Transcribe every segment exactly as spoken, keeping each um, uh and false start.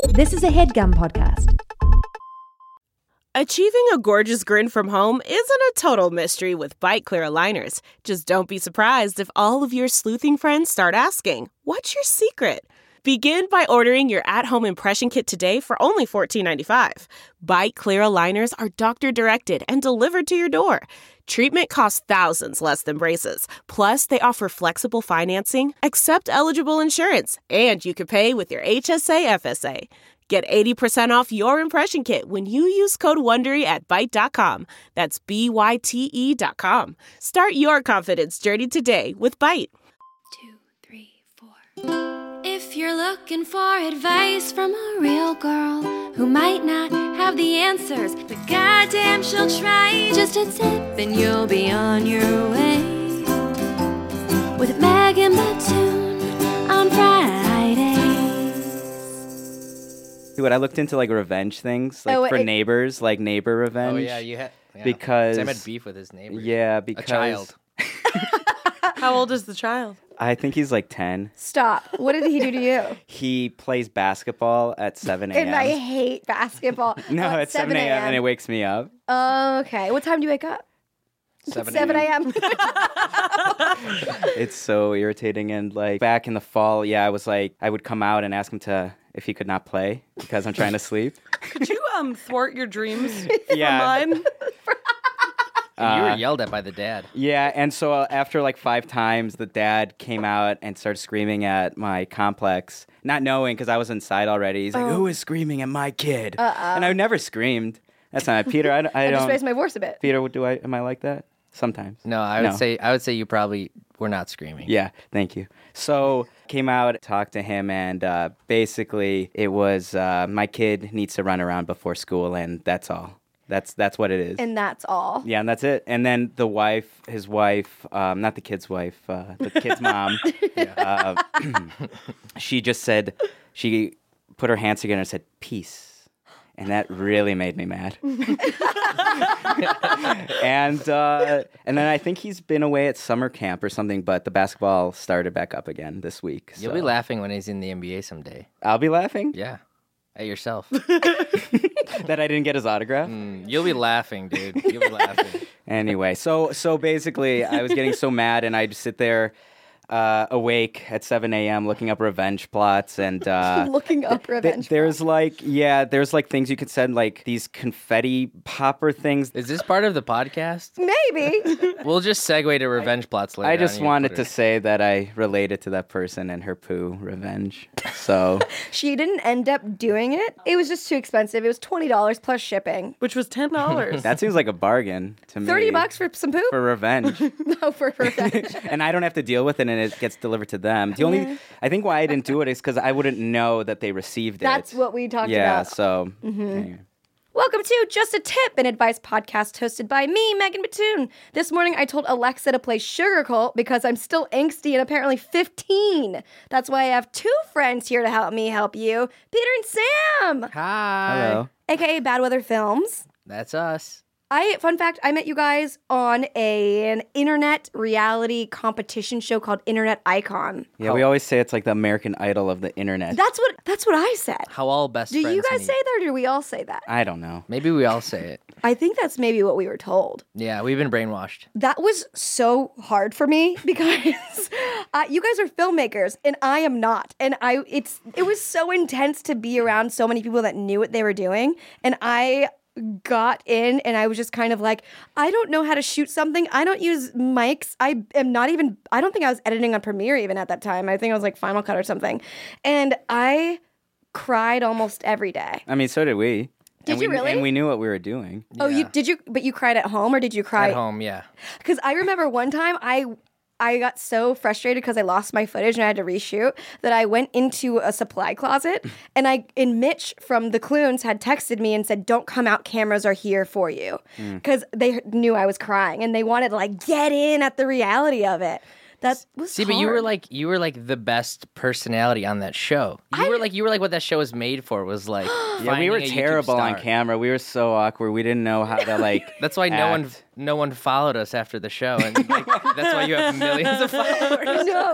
This is a HeadGum podcast. Achieving a gorgeous grin from home isn't a total mystery with Byte Clear aligners. Just don't be surprised if all of your sleuthing friends start asking, "What's your secret?" Begin by ordering your at-home impression kit today for only fourteen ninety-five. Byte Clear aligners are doctor-directed and delivered to your door. Treatment costs thousands less than braces. Plus, they offer flexible financing, accept eligible insurance, and you can pay with your H S A F S A. Get eighty percent off your impression kit when you use code WONDERY at byte dot com. That's B Y T E dot com. Start your confidence journey today with Byte. Two, three, four. If you're looking for advice from a real girl who might not have the answers, but goddamn she'll try, just a tip and you'll be on your way. With Megan Batoon on Friday. What I looked into like revenge things, like Oh, for it- neighbors, like neighbor revenge. Oh yeah, you had yeah. Because Sam had beef with his neighbor. Yeah, because a child. How old is the child? I think he's like ten. Stop. What did he do to you? He plays basketball at seven a.m. And I hate basketball. No, Oh, at seven a.m. and it wakes me up. Oh, okay. What time do you wake up? Seven seven a.m. It's so irritating. And like back in the fall, yeah, I was like, I would come out and ask him to if he could not play because I'm trying to sleep. Could you um thwart your dreams Yeah. for mine? And you were Uh, yelled at by the dad. Yeah, and so uh, after like five times, the dad came out and started screaming at my complex, not knowing because I was inside already. He's like, Oh. "Who is screaming at my kid?" Uh-uh. And I never screamed. That's not Peter. I, I I don't. just raised my voice a bit. Peter, do I? Am I like that? Sometimes. No, I would No. say I would say you probably were not screaming. Yeah, thank you. So came out, talked to him, and uh, basically it was uh, my kid needs to run around before school, and that's all. That's that's what it is. And that's all. Yeah, and that's it. And then the wife, his wife, um, not the kid's wife, uh, the kid's mom, uh, she just said, she put her hands together and said, "Peace." And that really made me mad. and uh, and then I think he's been away at summer camp or something, but the basketball started back up again this week. You'll so. be laughing when he's in the N B A someday. I'll be laughing Yeah, at yourself. that I didn't get his autograph. Mm, you'll be laughing, dude. You'll be laughing. Anyway, so so basically, I was getting so mad, and I'd sit there uh, awake at seven a.m. looking up revenge plots, and uh, Looking up th- revenge. there's like yeah, there's like things you could send, like these confetti popper things. Is this part of the podcast? Maybe. We'll just segue to revenge plots later. I on just in your wanted Twitter. to say that I related to that person and her poo revenge. So She didn't end up doing it. It was just too expensive. It was twenty dollars plus shipping. Which was ten dollars. that seems like a bargain to me. thirty bucks for some poop? for revenge. No, for revenge. And I don't have to deal with it, and it gets delivered to them. The only, I think, why I didn't do it is because I wouldn't know that they received That's it. what we talked yeah, about. so anyway. Welcome to Just a Tip, an advice podcast hosted by me, Megan Batoon. This morning I told Alexa to play Sugar Cult because I'm still angsty and apparently fifteen. That's why I have two friends here to help me help you, Peter and Sam, Hi. Hello. aka Bad Weather Films. That's us. I fun fact, I met you guys on a, an internet reality competition show called Internet Icon. Yeah, we always say it's like the American Idol of the internet. That's what that's what I said. How all best Do friends you guys meet. say that or do we all say that? I don't know. Maybe we all say it. I think that's maybe what we were told. Yeah, we've been brainwashed. That was so hard for me because uh, you guys are filmmakers and I am not. And I it's it was so intense to be around so many people that knew what they were doing. And I got in and I was just kind of like, I don't know how to shoot something. I don't use mics. I am not even, I don't think I was editing on Premiere even at that time. I think I was like Final Cut or something. And I cried almost every day. I mean, so did we. Did and you we, really? And we knew what we were doing. Oh, you Yeah. did you, but you cried at home or did you cry? At home, yeah. Because I remember one time I I got so frustrated because I lost my footage and I had to reshoot that I went into a supply closet and I and Mitch from the Clunes had texted me and said, "Don't come out, cameras are here for you," because they knew I was crying and they wanted to like get in at the reality of it. That was See, but you were hard. like you were like the best personality on that show. You I- were like you were like what that show was made for. Was like Yeah, we were finding a YouTube terrible on star. camera. We were so awkward. We didn't know how to like. That's why no one act. no one followed us after the show, and like, that's why you have millions of followers. no,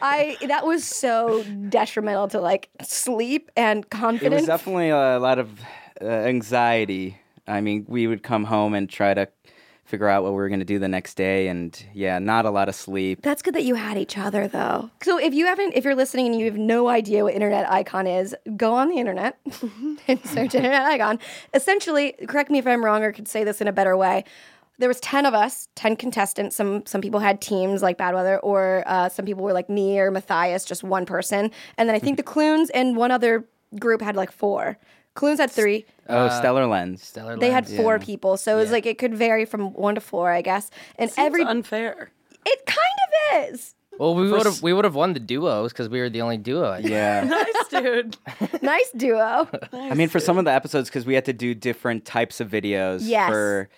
I that was so detrimental to like sleep and It confidence. was definitely a lot of uh, anxiety. I mean, we would come home and try to figure out what we were going to do the next day, and yeah, not a lot of sleep. That's good that you had each other, though. So if you haven't, if you're listening and you have no idea what Internet Icon is, go on the internet and search Internet Icon. Essentially, correct me if I'm wrong or could say this in a better way. There was ten of us, ten contestants. Some some people had teams like Bad Weather, or uh, some people were like me or Matthias, just one person. And then I think the Clunes and one other group had like four. Clunes had three. Oh, Stellar Lens. Stellar They had Lens. four Yeah. people, so it was like it could vary from one to four, I guess. And Seems every unfair. it kind of is. Well, we would have we would have won the duos because we were the only duo. I think. Yeah. Nice, dude. Nice duo. I mean, for some of the episodes, because we had to do different types of videos Yes. for,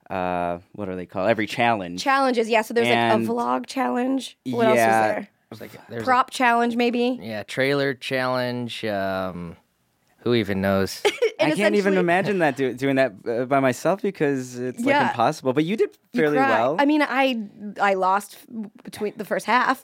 uh, what are they called? Every challenge. Challenges, yeah. So there's And- like a vlog challenge. What else was Yeah. there? There's like there's a- Prop challenge, maybe. yeah, trailer challenge. Um, who even knows? I can't even essentially- imagine that do, doing that uh, by myself because it's Yeah. like impossible. But you did You fairly cry. well. I mean, I I lost between the first half,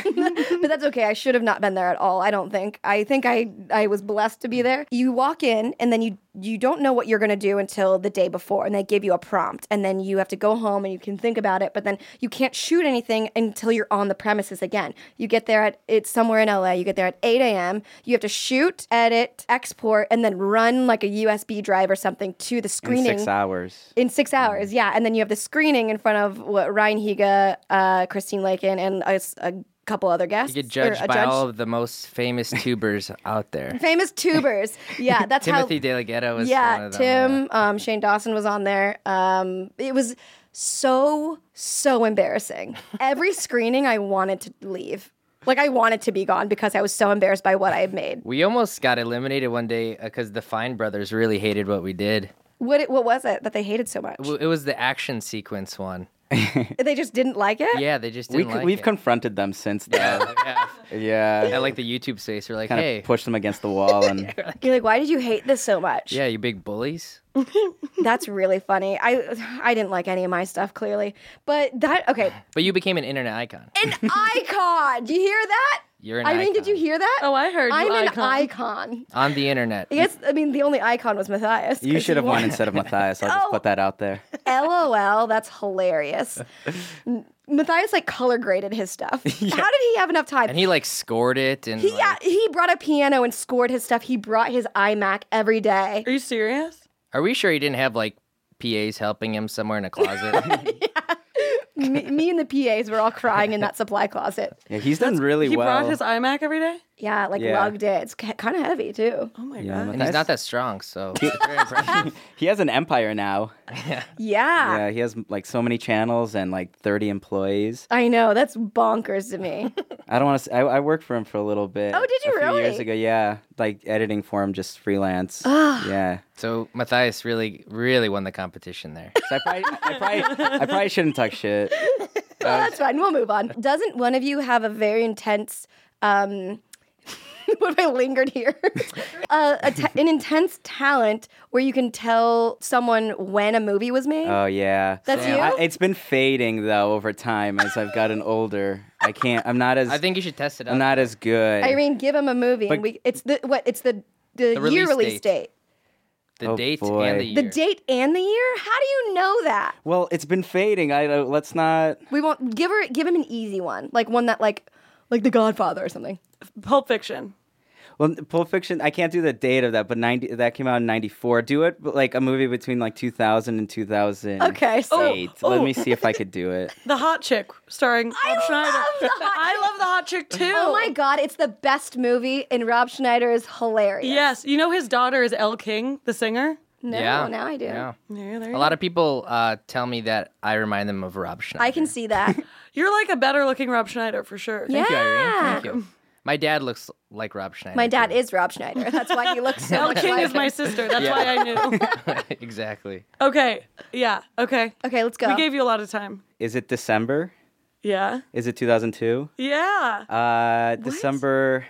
but that's okay. I should have not been there at all. I don't think. I think I I was blessed to be there. You walk in and then you you don't know what you're gonna do until the day before, and they give you a prompt, and then you have to go home and you can think about it. But then you can't shoot anything until you're on the premises again. You get there at it's somewhere in L A. You get there at eight a.m. You have to shoot, edit, export, and then run like a U S B drive or something to the in screening. six hours. In six hours, yeah. And then you have the screening in front of what, Ryan Higa, uh, Christine Lakin, and a, s- a couple other guests. You get or judged a by judge. all of the most famous tubers out there. Famous tubers. Yeah, that's Timothy how. De La Ghetto was one Yeah, of them. yeah. Tim, um, Shane Dawson was on there. Um, it was so, so embarrassing. Every screening, I wanted to leave. Like, I wanted to be gone because I was so embarrassed by what I had made. We almost got eliminated one day because the Fine brothers really hated what we did. What, it, what was it that they hated so much? W- It was the action sequence one. They just didn't like it? Yeah, they just We didn't c- like we've it. confronted them since then. yeah. yeah. At like the YouTube space, we're like, Kind of hey, pushed them against the wall and You're like, why did you hate this so much? yeah, you big bullies. That's really funny. I I didn't like any of my stuff, clearly. But that, okay. But you became an internet icon. An icon. Do you hear that? You're an I mean, did icon. you hear that? Oh, I heard you, I'm an icon. icon. On the internet. I guess, I mean, the only icon was Matthias. you 'cause should he have won won. instead of Matthias. I'll just Oh. put that out there. LOL, that's hilarious. M- Matthias, like, color graded his stuff. How did he have enough time? And he like scored it and he, like, yeah, he brought a piano and scored his stuff. He brought his iMac every day. Are you serious? Are we sure he didn't have like P As helping him somewhere in a closet? me, me and the P As were all crying in that supply closet. Yeah, he's done really He well. brought his iMac every day? Yeah, like Yeah. lugged it. It's kind of heavy, too. Oh my Yeah, god. and he's not that strong, so it's very impressive. He has an empire now. Yeah. Yeah, he has like so many channels and like thirty employees. I know. That's bonkers to me. I don't want to. I, I worked for him for a little bit. Oh, did you a few Years really? ago, yeah, like editing for him, just freelance. Ah. yeah. So Matthias really, really won the competition there. So I probably, I probably, I probably shouldn't talk shit. Well, that's fine. We'll move on. Doesn't one of you have a very intense, um, what have I lingered here? uh, a ta- an intense talent where you can tell someone when a movie was made? Oh yeah, That's So, you? I, it's been fading though over time as I've gotten older. I can't. I'm not as. I think you should test it out. I'm not as good. I mean, give him a movie. But- and we, it's the, what, it's the, the, The year release release date. date. the Oh, date boy. and the year. The date and the year? How do you know that? well, it's been fading. I uh, let's not. We won't, give her, give him an easy one. Like one that like, like The Godfather or something. Pulp Fiction. Well, Pulp Fiction. I can't do the date of that, but ninety that came out in ninety-four. Do it but, like a movie between like two thousand and two thousand. Okay, so- Eight. Oh, Let oh. me see if I could do it. The Hot Chick, starring I Rob Schneider. love The Hot I Chick. love The Hot Chick too. Oh my God, it's the best movie, and Rob Schneider is hilarious. Yes, you know his daughter is Elle King, the singer. No, yeah. now I do. Yeah. Yeah, there you A lot of people uh, tell me that I remind them of Rob Schneider. I can see that. You're like a better looking Rob Schneider for sure. Yeah. Thank you, Irene. Thank you. My dad looks like Rob Schneider. My dad too. is Rob Schneider. That's why he looks so Elle much King like is my him. sister. That's Yeah. why I knew. exactly. Okay. Yeah. Okay. Okay, let's go. We gave you a lot of time. Is it December? Yeah. Is it two thousand two? Yeah. Uh, December.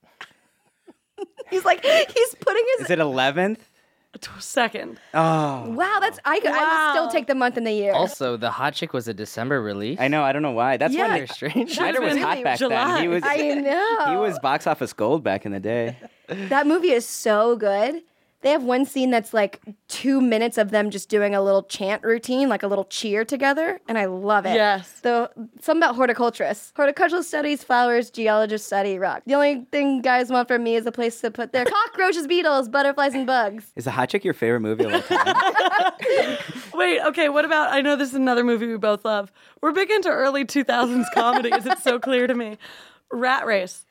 He's like, he's putting his. Is it eleventh? Second. Oh, Wow, that's I. could I would still Wow. take the month and the year. Also, The Hot Chick was a December release. I know. I don't know why. That's Yeah. when Very strange. Schneider was been hot back July. then. He was. I know. He was box office gold back in the day. That movie is so good. They have one scene that's like two minutes of them just doing a little chant routine, like a little cheer together, and I love it. Yes. The something about horticulturists. Horticultural studies flowers, geologists study rock. The only thing guys want from me is a place to put their cockroaches, beetles, butterflies, and bugs. Is The Hot Chick your favorite movie of all time? Wait, okay, what about, I know this is another movie we both love. We're big into early two thousands comedies. It's so clear to me. Rat Race.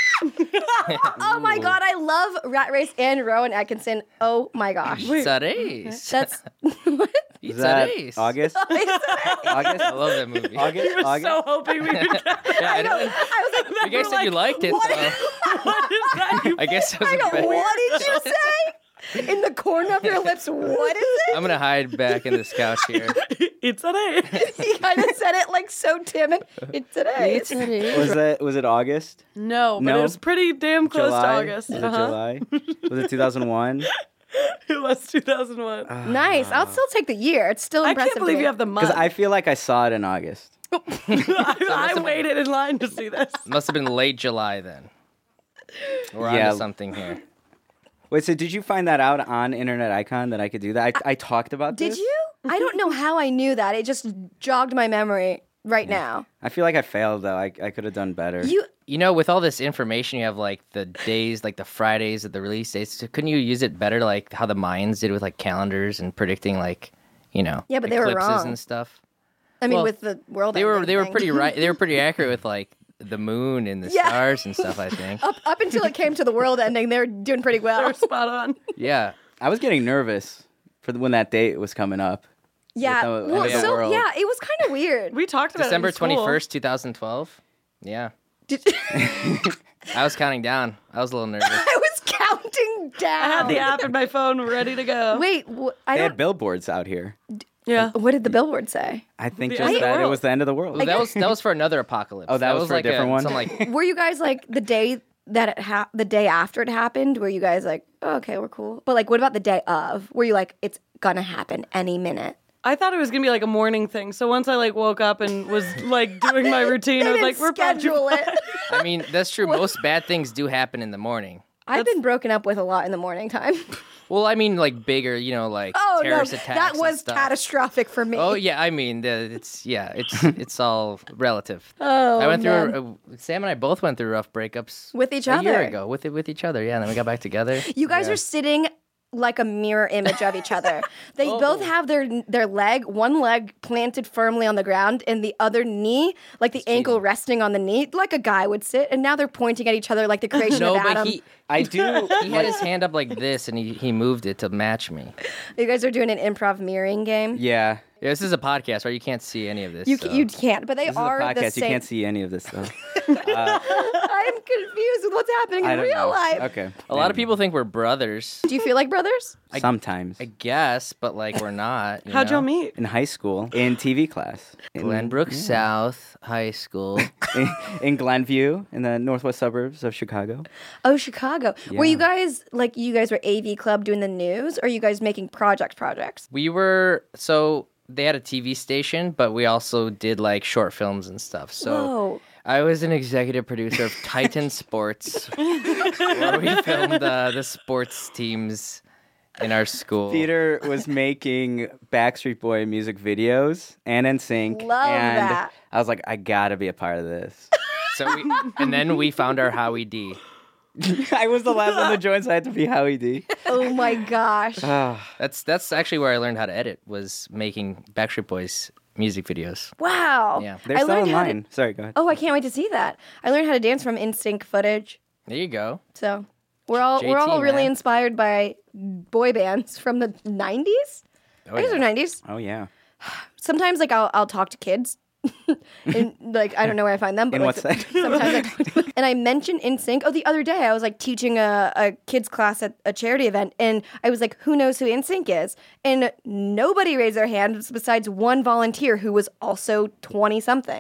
Oh my god, I love Rat Race and Rowan Atkinson. Oh my gosh. Pizza Race. That's what? Is Pizza that Race. August? August? I love that movie. August? August? So hoping we could get Yeah, I know. I was like, You guys said you liked it, what? so what is that? You I guess it was I a go, bad- what did you say? In the corner of your lips, what is it? I'm gonna hide back in this couch here. It's an A. He kind of said it like so timid. It's today. Was that was it August? No, but No? it was pretty damn close July? to August. Was it Uh-huh. July? Was it two thousand one? It was two thousand one. Nice. I'll still take the year. It's still I impressive. can't believe to me. you have the month. Because I feel like I saw it in August. I, I waited in line to see this. Must have been late July then. We're Yeah. onto something here. Wait, so did you find that out on Internet Icon that I could do that? I, I talked about Did this. you? I don't know how I knew that. It just jogged my memory right now. I feel like I failed though. I, I could have done better. You You know, with all this information, you have like the days, like the Fridays of the release dates. So couldn't you use it better, like how the Mayans did with like calendars and predicting, like, you know, Yeah, but they were eclipses wrong. and stuff? I mean Well, with the world They were ending they were thing. pretty right. They were pretty accurate with like the moon and the Yeah. stars and stuff. I think. up up until it came to the world ending, they were doing pretty well. They're spot on. Yeah. I was getting nervous for the, when that date was coming up. Yeah. With the- Well, with the so world. yeah, it was kind of weird. We talked about December it in school. twenty first, two thousand twelve. Yeah. Did, I was counting down. I was a little nervous. I was counting down. I had the app in my phone ready to go. Wait, wh- I They don't. had billboards out here. Yeah. What did the billboard say? I think The just end of the that it world. was the end of the world. Well, that was that was for another apocalypse. Oh, that was for a like different one? Some like Were you guys like the day that it ha- the day after it happened? Were you guys like, oh, okay, we're cool? But like, what about the day of? Were you like, it's gonna happen any minute? I thought it was gonna be like a morning thing. So once I like woke up and was like doing my routine, I They was like, didn't we're schedule it. I mean, that's true. Most bad things do happen in the morning. I've been broken up with a lot in the morning time. Well, I mean, like bigger, you know, like Oh no, terrorist attacks. that and was stuff. catastrophic for me. Oh yeah, I mean, the, it's yeah, it's it's all relative. Oh, I went man. through. A, Sam and I both went through rough breakups With each a year other. ago. With it with each other, yeah. And then we got back together. You guys are sitting like a mirror image of each other. They Oh. both have their their leg, one leg planted firmly on the ground, and the other knee, like the ankle resting on the knee, like a guy would sit. And now they're pointing at each other like the creation No, of but Adam. he I do. he had his hand up like this, and he he moved it to match me. You guys are doing an improv mirroring game. Yeah. Yeah, this is a podcast, right? You can't see any of this. You so. you can't, but they This is a are the podcast. same. You can't see any of this though. I'm confused with what's happening I in don't real know. life. Okay. A lot of people think we're brothers. Do you feel like brothers? Sometimes. I guess, but like we're not. you How'd know? y'all meet? in high school, in T V class. In, Glenbrook South High School. in, in Glenview, in the northwest suburbs of Chicago. Oh, Chicago. Were you Yeah. guys like you guys were A V Club doing the news, or are you guys making project projects? We were so they had a T V station, but we also did like short films and stuff. So Whoa. I was an executive producer of Titan Sports, where we filmed uh, the sports teams in our school. Peter was making Backstreet Boy music videos and N Sync. Love and that. I was like, I gotta be a part of this. So we, and then we found our Howie D. I was the last one to join, so I had to be Howie D. Oh my gosh. That's that's actually where I learned how to edit, was making Backstreet Boys music videos. Wow. Yeah. They're I still learned how to- online. Sorry, go ahead. Oh, I can't wait to see that. I learned how to dance from NSYNC footage. There you go. So we're all J we're T, all really man. inspired by boy bands from the nineties. Oh, I guess yeah. they're nineties. Oh yeah. Sometimes like I'll I'll talk to kids. and like I don't know where I find them, but In like, what setting? sometimes I talk to them. And I mentioned NSYNC. Oh, the other day I was like teaching a, a kids class at a charity event, and I was like, "Who knows who NSYNC is?" And nobody raised their hands besides one volunteer who was also twenty something. And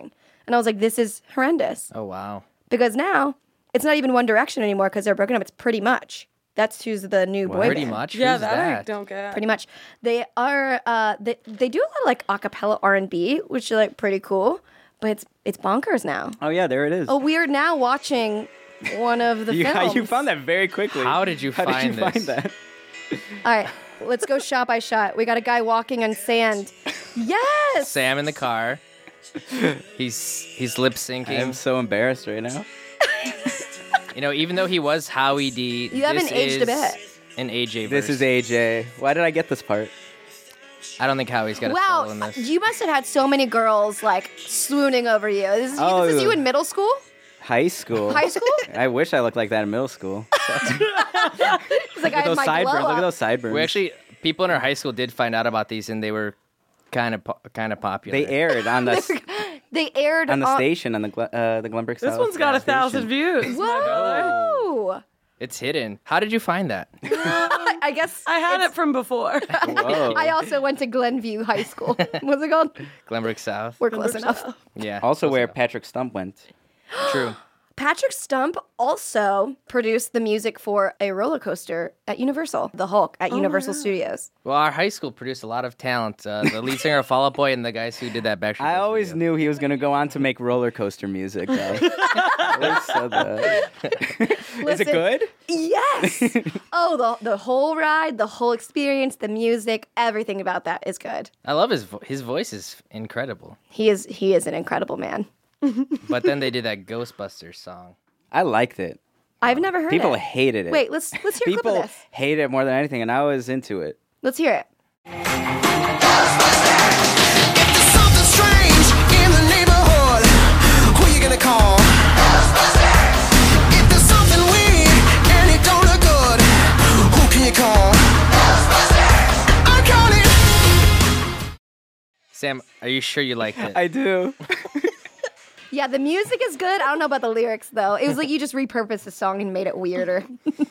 And I was like, this is horrendous. Oh wow. Because now it's not even One Direction anymore because they're broken up. It's Pretty Much. That's who's the new boy Pretty band. much. Yeah, Who's that, I that? don't get. Pretty much. They are, uh, they, they do a lot of like acapella R and B, which is like pretty cool, but it's it's bonkers now. Oh yeah, there it is. Oh, we are now watching one of the you, films. you found that very quickly. How did you How find did you this? find that? All right, let's go shot by shot. We got a guy walking on sand. Yes! Sam in the car. He's he's lip I syncing. am so embarrassed right now. You know, even though he was Howie D, You haven't this aged a is bit. An A J This verse. is A J. Why did I get this part? I don't think Howie's got a Wow, solo in this. you must have had so many girls like swooning over you. This is, Oh. this is you in middle school? High school. High school? I wish I looked like that in middle school. It's like I Look had at those my sideburns. glow Look at up. those sideburns. We actually, people in our high school did find out about these, and they were kind of po- kind of popular. They aired on the s- They aired on the on- station on the Gle- uh, the Glenbrook This South one's got a station. thousand views. Whoa! It's hidden. How did you find that? I guess I had it's- it from before. Whoa. I also went to Glenview High School. What's it called? Glenbrook South. We're close enough. Yeah. Also, close where enough. Patrick Stump went. True. Patrick Stump also produced the music for a roller coaster at Universal, The Hulk at Universal Studios. Well, our high school produced a lot of talent. Uh, the lead singer of Fall Out Boy and the guys who did that Backstreet I Boys always video. knew he was going to go on to make roller coaster music, though. I always said that. Is Listen, it good? Yes. Oh, the the whole ride, the whole experience, the music, everything about that is good. I love his vo- his voice is incredible. He is he is an incredible man. But then they did that Ghostbusters song. I liked it. I've never heard People it. hated it. Wait, let's let's hear a clip People of this. hate it more than anything, and I was into it. Let's hear it. There's something strange in the neighborhood. Who you gonna call? If there's something weird and it don't look good, who can you call? I'm calling. Sam, are you sure you liked it? I do. Yeah, the music is good. I don't know about the lyrics though. It was like you just repurposed the song and made it weirder.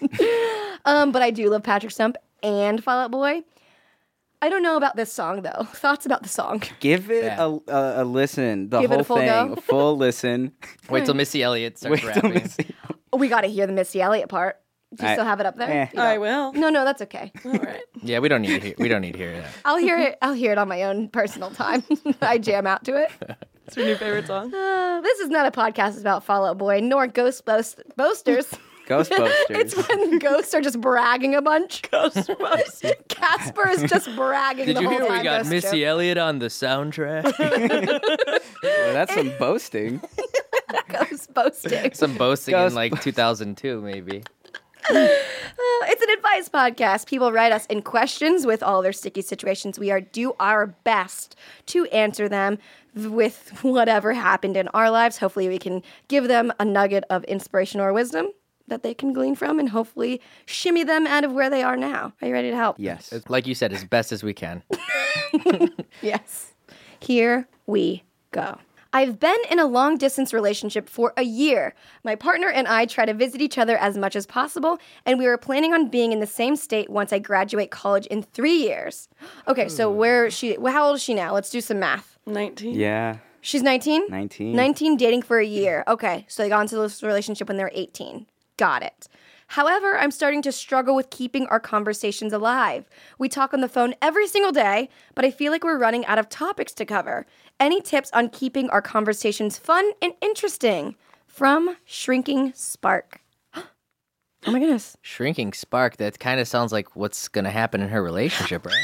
um, but I do love Patrick Stump and Fall Out Boy. I don't know about this song though. Thoughts about the song? Give it Yeah. a, a, a listen. The Give it whole a full thing. go? A full listen. Wait till Missy Elliott starts Wait till rapping. Missy. We got to hear the Missy Elliott part. Do you I- still have it up there? eh. You I don't. will. No, no, that's okay. All right. Yeah, we don't need to hear. We don't need to hear that. I'll hear it. I'll hear it on my own personal time. I jam out to it. It's your new favorite song. Uh, this is not a podcast about Fall Out Boy nor ghost boast- boasters. Ghostbusters. It's when ghosts are just bragging a bunch. Ghostbusters. Casper is just bragging Did the you whole hear time. we got Ghost Missy joke. Elliott on the soundtrack? Well, that's some boasting. Ghost boasting. Some boasting Ghost- in like two thousand two, maybe. Uh, it's an advice podcast. People write us in questions with all their sticky situations. We are do our best to answer them with whatever happened in our lives. Hopefully, we can give them a nugget of inspiration or wisdom that they can glean from, and hopefully shimmy them out of where they are now. Are you ready to help? Yes. Like you said, as best as we can. Yes. Here we go. I've been in a long distance relationship for a year. My partner and I try to visit each other as much as possible, and we were planning on being in the same state once I graduate college in three years. Okay, so where is she? Well, how old is she now? Let's do some math. nineteen. Yeah. She's nineteen? nineteen. nineteen, dating for a year. Okay, so they got into this relationship when they were eighteen. Got it. However, I'm starting to struggle with keeping our conversations alive. We talk on the phone every single day, but I feel like we're running out of topics to cover. Any tips on keeping our conversations fun and interesting? From Shrinking Spark. Oh my goodness. Shrinking Spark, that kind of sounds like what's going to happen in her relationship, right?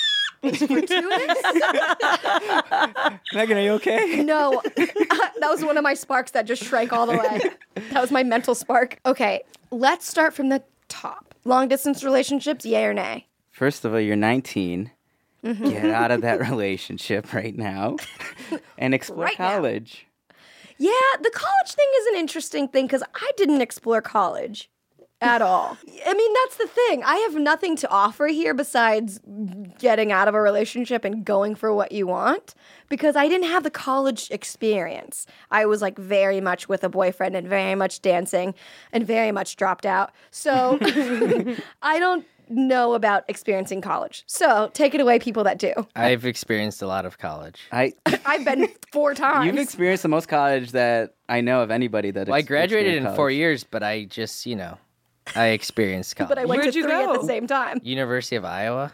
Megan, are you okay? No, that was one of my sparks that just shrank all the way. That was my mental spark. Okay, let's start from the top. Long distance relationships, yay or nay? First of all, you're nineteen. Mm-hmm. Get out of that relationship right now and explore Right now. college. Yeah, the college thing is an interesting thing because I didn't explore college at all. I mean, that's the thing. I have nothing to offer here besides getting out of a relationship and going for what you want because I didn't have the college experience. I was like very much with a boyfriend and very much dancing and very much dropped out. So I don't know about experiencing college. So take it away, people that do. I've experienced a lot of college. I I've been four times. you've experienced the most college that I know of anybody that. Well, I ex- graduated in experienced four college. years, but I just, you know, I experienced college. but I went Where'd to you three at go? the same time. University of Iowa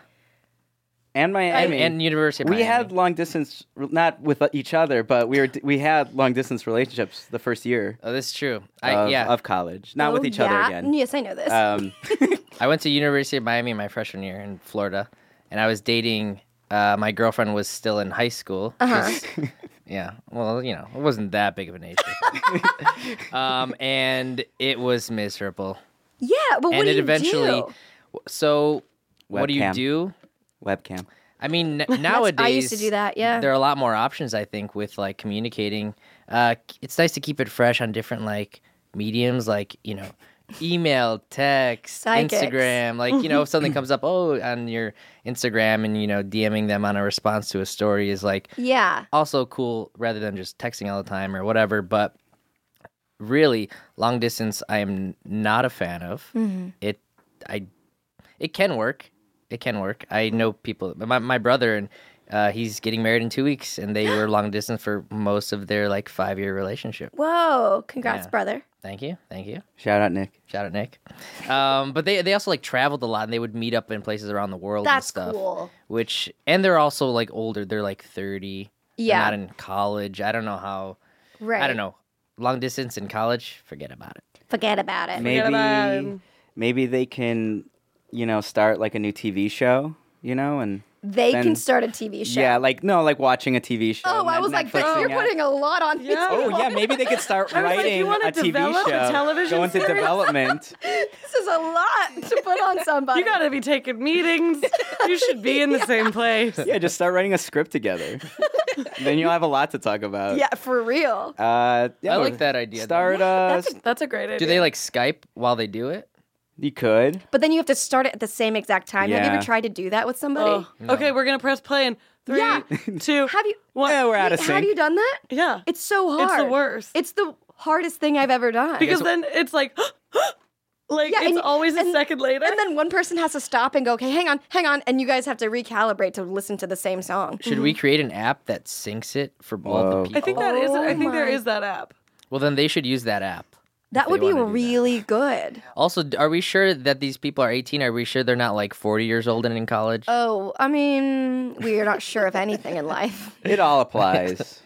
And Miami. and University of we Miami. had long distance, not with each other, but we were we had long distance relationships the first year Oh, this is true. I of, yeah. of college, not with Oh, each yeah? other again. Yes, I know this. Um, I went to University of Miami my freshman year in Florida, and I was dating. Uh, my girlfriend was still in high school. Uh-huh. Yeah, well, you know, it wasn't that big of an age difference. um, and it was miserable. yeah, but what and do it you eventually. do? So, what do you Webcam. do? webcam. I mean, n- nowadays I used to do that, yeah. there are a lot more options. I think with like communicating. Uh, it's nice to keep it fresh on different like mediums, like you know. Email, text, Psychics. Instagram, like you know, if something comes up, oh, on your Instagram, and you know, DMing them on a response to a story is like Yeah. also cool rather than just texting all the time or whatever. But really, long distance, I am not a fan of. Mm-hmm. It, I, it can work. It can work. I know people. My my brother and uh, he's getting married in two weeks, and they were long distance for most of their like five year relationship. Whoa, congrats, Yeah. brother. Thank you, thank you. Shout out Nick. Shout out Nick. Um, but they they also like traveled a lot, and they would meet up in places around the world and That's stuff. cool. Which and they're also like older. They're like thirty. They're Yeah. not in college. I don't know how. Right. I don't know. Long distance in college, forget about it. Forget about it. Maybe about it. maybe they can, you know, start like a new T V show, you know, and They then- can start a T V show. yeah, like no, like watching a T V show. Oh, I Net- was like, Netflixing you're it. putting a lot on these Yeah. Oh people. yeah, maybe they could start I was like, writing you wanna a T V develop a show, television go into series? development. This is a lot to put on somebody. You gotta be taking meetings. You should be in the same place. Yeah, just start writing a script together. Then you'll have a lot to talk about. Yeah, for real. Uh, yeah, I like that idea, though. Start. Uh, That's a, that's a great idea. Do they like Skype while they do it? you could. But then you have to start it at the same exact time. Have you Yeah. ever tried to do that with somebody? Oh. Okay, we're gonna press play in three, Yeah. two, Have you? one. Yeah, we're out Wait, of sync. have you done that? Yeah, It's so hard. It's the worst. It's the hardest thing I've ever done. because then it's like, like Yeah, it's and- always a and- second later. And then one person has to stop and go, okay, hang on, hang on. And you guys have to recalibrate to listen to the same song. Should we create an app that syncs it for both Whoa. the I people? think that is. I Oh think there my- is that app. Well, then they should use that app. That they would be wanna do that. really good. Also, d- are we sure that these people are eighteen? Are we sure they're not like forty years old and in college? Oh, I mean, we are not sure of anything in life. It all applies.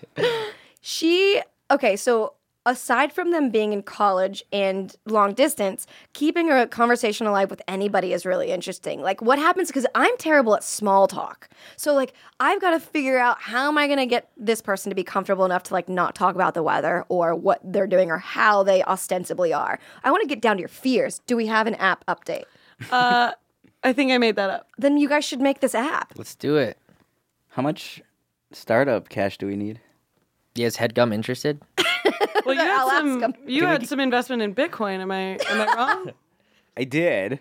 She, okay, so aside from them being in college and long distance, keeping a conversation alive with anybody is really interesting. Like, what happens? Because I'm terrible at small talk. So, like, I've got to figure out how am I going to get this person to be comfortable enough to, like, not talk about the weather or what they're doing or how they ostensibly are. I want to get down to your fears. Do we have an app update? Uh, I think I made that up. Then you guys should make this app. Let's do it. How much startup cash do we need? Yeah, is Headgum interested? Well, you I'll had ask some. 'em. You had some investment in Bitcoin. Am I? Am I wrong? I did.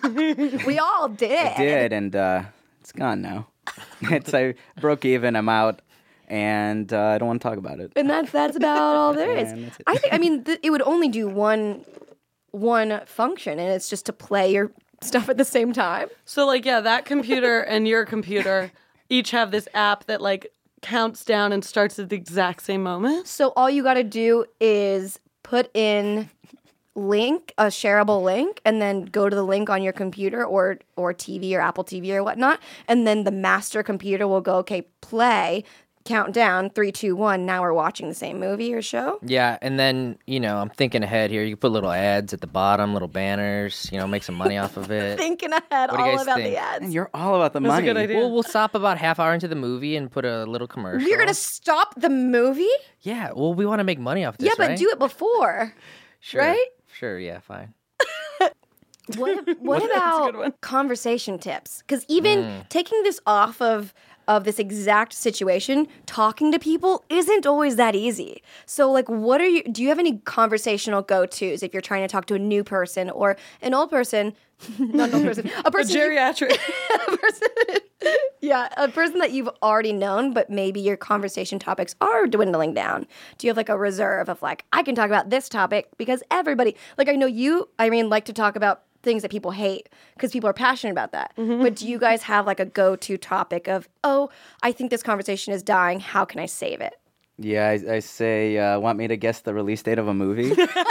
We all did. I did, and uh, it's gone now. It's I broke even. I'm out, and uh, I don't want to talk about it. And that's that's about all there is. And that's it. I think. I mean, th- it would only do one one function, and it's just to play your stuff at the same time. So, like, yeah, that computer and your computer each have this app that like counts down and starts at the exact same moment. So all you got to do is put in link, a shareable link, and then go to the link on your computer or or T V or Apple T V or whatnot, and then the master computer will go, okay, play. Count down, three, two, one. Now we're watching the same movie or show. Yeah, and then, you know, I'm thinking ahead here. You can put little ads at the bottom, little banners, you know, make some money off of it. Thinking ahead, What do you all guys about think? the ads. And you're all about the That's a money. good idea. We'll, we'll stop about half hour into the movie and put a little commercial. You're gonna stop the movie? Yeah, well, we want to make money off this, Yeah, but right? do it before. Sure. right? Sure, yeah, fine. What, what good one. about conversation tips? Because even taking this off of of this exact situation, talking to people isn't always that easy. So, like, what are you? Do you have any conversational go tos if you're trying to talk to a new person or an old person? Not an old person, a A person. you- geriatric. a person yeah, a person that you've already known, but maybe your conversation topics are dwindling down. Do you have like a reserve of like, I can talk about this topic because everybody, like I know you, Irene, like to talk about things that people hate because people are passionate about that. Mm-hmm. But do you guys have like a go-to topic of, oh, I think this conversation is dying. How can I save it? Yeah, I, I say, uh, want me to guess the release date of a movie?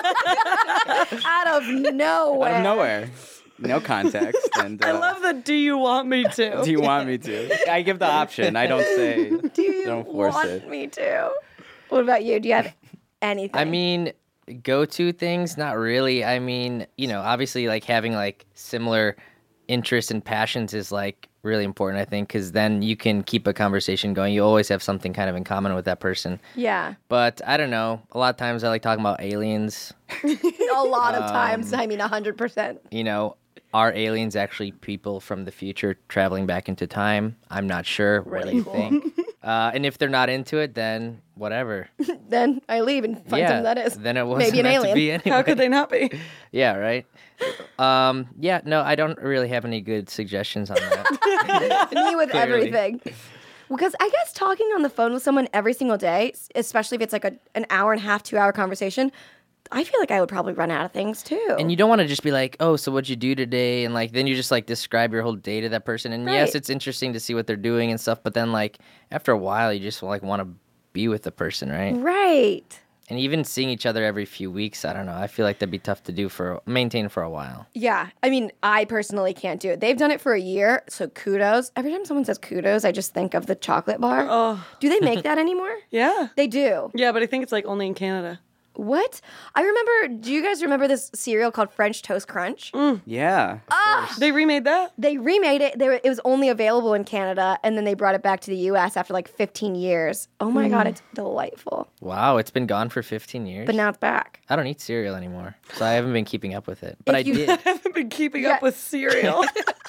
Out of nowhere. Out of nowhere. No context. And, uh, I love the do you want me to? Do you want me to? I give the option. I don't say. Do you Don't force want it. me to? What about you? Do you have anything? I mean, go-to things, not really. I mean, you know, obviously, like having like similar interests and passions is like really important, I think, because then you can keep a conversation going. You always have something kind of in common with that person. yeah. But I don't know. A lot of times I like talking about aliens. A lot of times. I mean, one hundred percent. You know, are aliens actually people from the future traveling back into time? I'm not sure. What do Really you cool. think? Uh, and if they're not into it, then whatever. Then I leave and find yeah, something that is. then it wasn't Maybe an meant alien. to be anyway. How could they not be? Yeah, right. Um, yeah, no, I don't really have any good suggestions on that. Me with Clearly. everything. Because I guess talking on the phone with someone every single day, s- especially if it's like a, an hour and a half, two hour conversation, I feel like I would probably run out of things too. And you don't want to just be like, oh, so what'd you do today? And like, then you just like describe your whole day to that person. And yes, Right. it's interesting to see what they're doing and stuff. But then like, after a while, you just like want to be with the person, right? Right. And even seeing each other every few weeks, I don't know. I feel like that'd be tough to do for maintain for a while. Yeah. I mean, I personally can't do it. They've done it for a year, so kudos. Every time someone says kudos, I just think of the chocolate bar. Oh, Do they make that anymore? yeah. They do. Yeah, but I think it's like only in Canada. What? I remember, do you guys remember this cereal called French Toast Crunch? Yeah. They remade that? They remade it. They were, it was only available in Canada, and then they brought it back to the U S after like fifteen years. Oh my God, it's delightful. Wow, it's been gone for fifteen years. But now it's back. I don't eat cereal anymore, so I haven't been keeping up with it. But If I you- did. I haven't been keeping Yeah. up with cereal.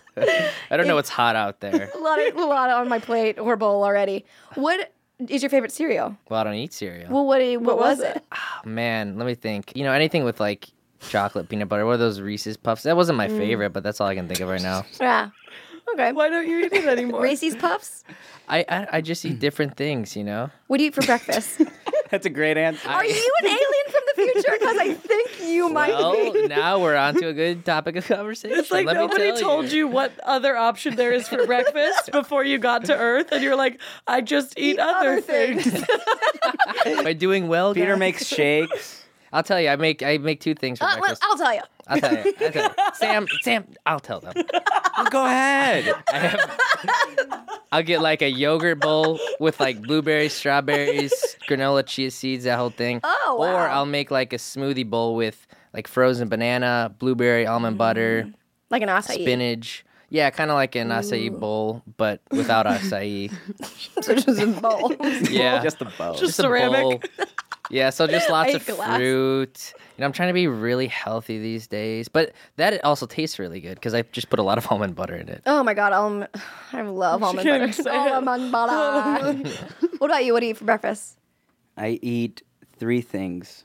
I don't know what's hot out there. A lot, of, a lot on my plate or bowl already. What is your favorite cereal? Well, I don't eat cereal. Well, what, what, What was was it? it? Oh, man, let me think. You know, anything with like chocolate, peanut butter, what are those Reese's Puffs? That wasn't my favorite, but that's all I can think of right now. Yeah. Okay. Why don't you eat it anymore? Reese's Puffs? I, I, I just eat different things, you know? What do you eat for breakfast? That's a great answer. Are you an alien from the future? Because I think you might Well, be. now we're on to a good topic of conversation. It's like Let me nobody tell told you. what other option there is for breakfast before you got to Earth, and you're like, I just eat, other, other things. things. Am I doing well, Peter guys? makes shakes. I'll tell you, I make I make two things for Uh, well, breakfast. I'll tell you. I'll tell you. I'll tell you. Sam, Sam, I'll tell them. Go ahead. I have, I'll get like a yogurt bowl with like blueberries, strawberries, granola, chia seeds, that whole thing. Oh, Or wow. I'll make like a smoothie bowl with like frozen banana, blueberry, almond butter, Like an acai. spinach. Yeah, kind of like an acai bowl, but without acai. So just a bowl. Yeah, Just a bow. Just a ceramic. bowl. Yeah, so just lots A of glass. fruit. You know, I'm trying to be really healthy these days, but that also tastes really good because I just put a lot of almond butter in it. Oh my God, almond. I love almond can't butter. even say it. Almond butter. What about you? What do you eat for breakfast? I eat three things.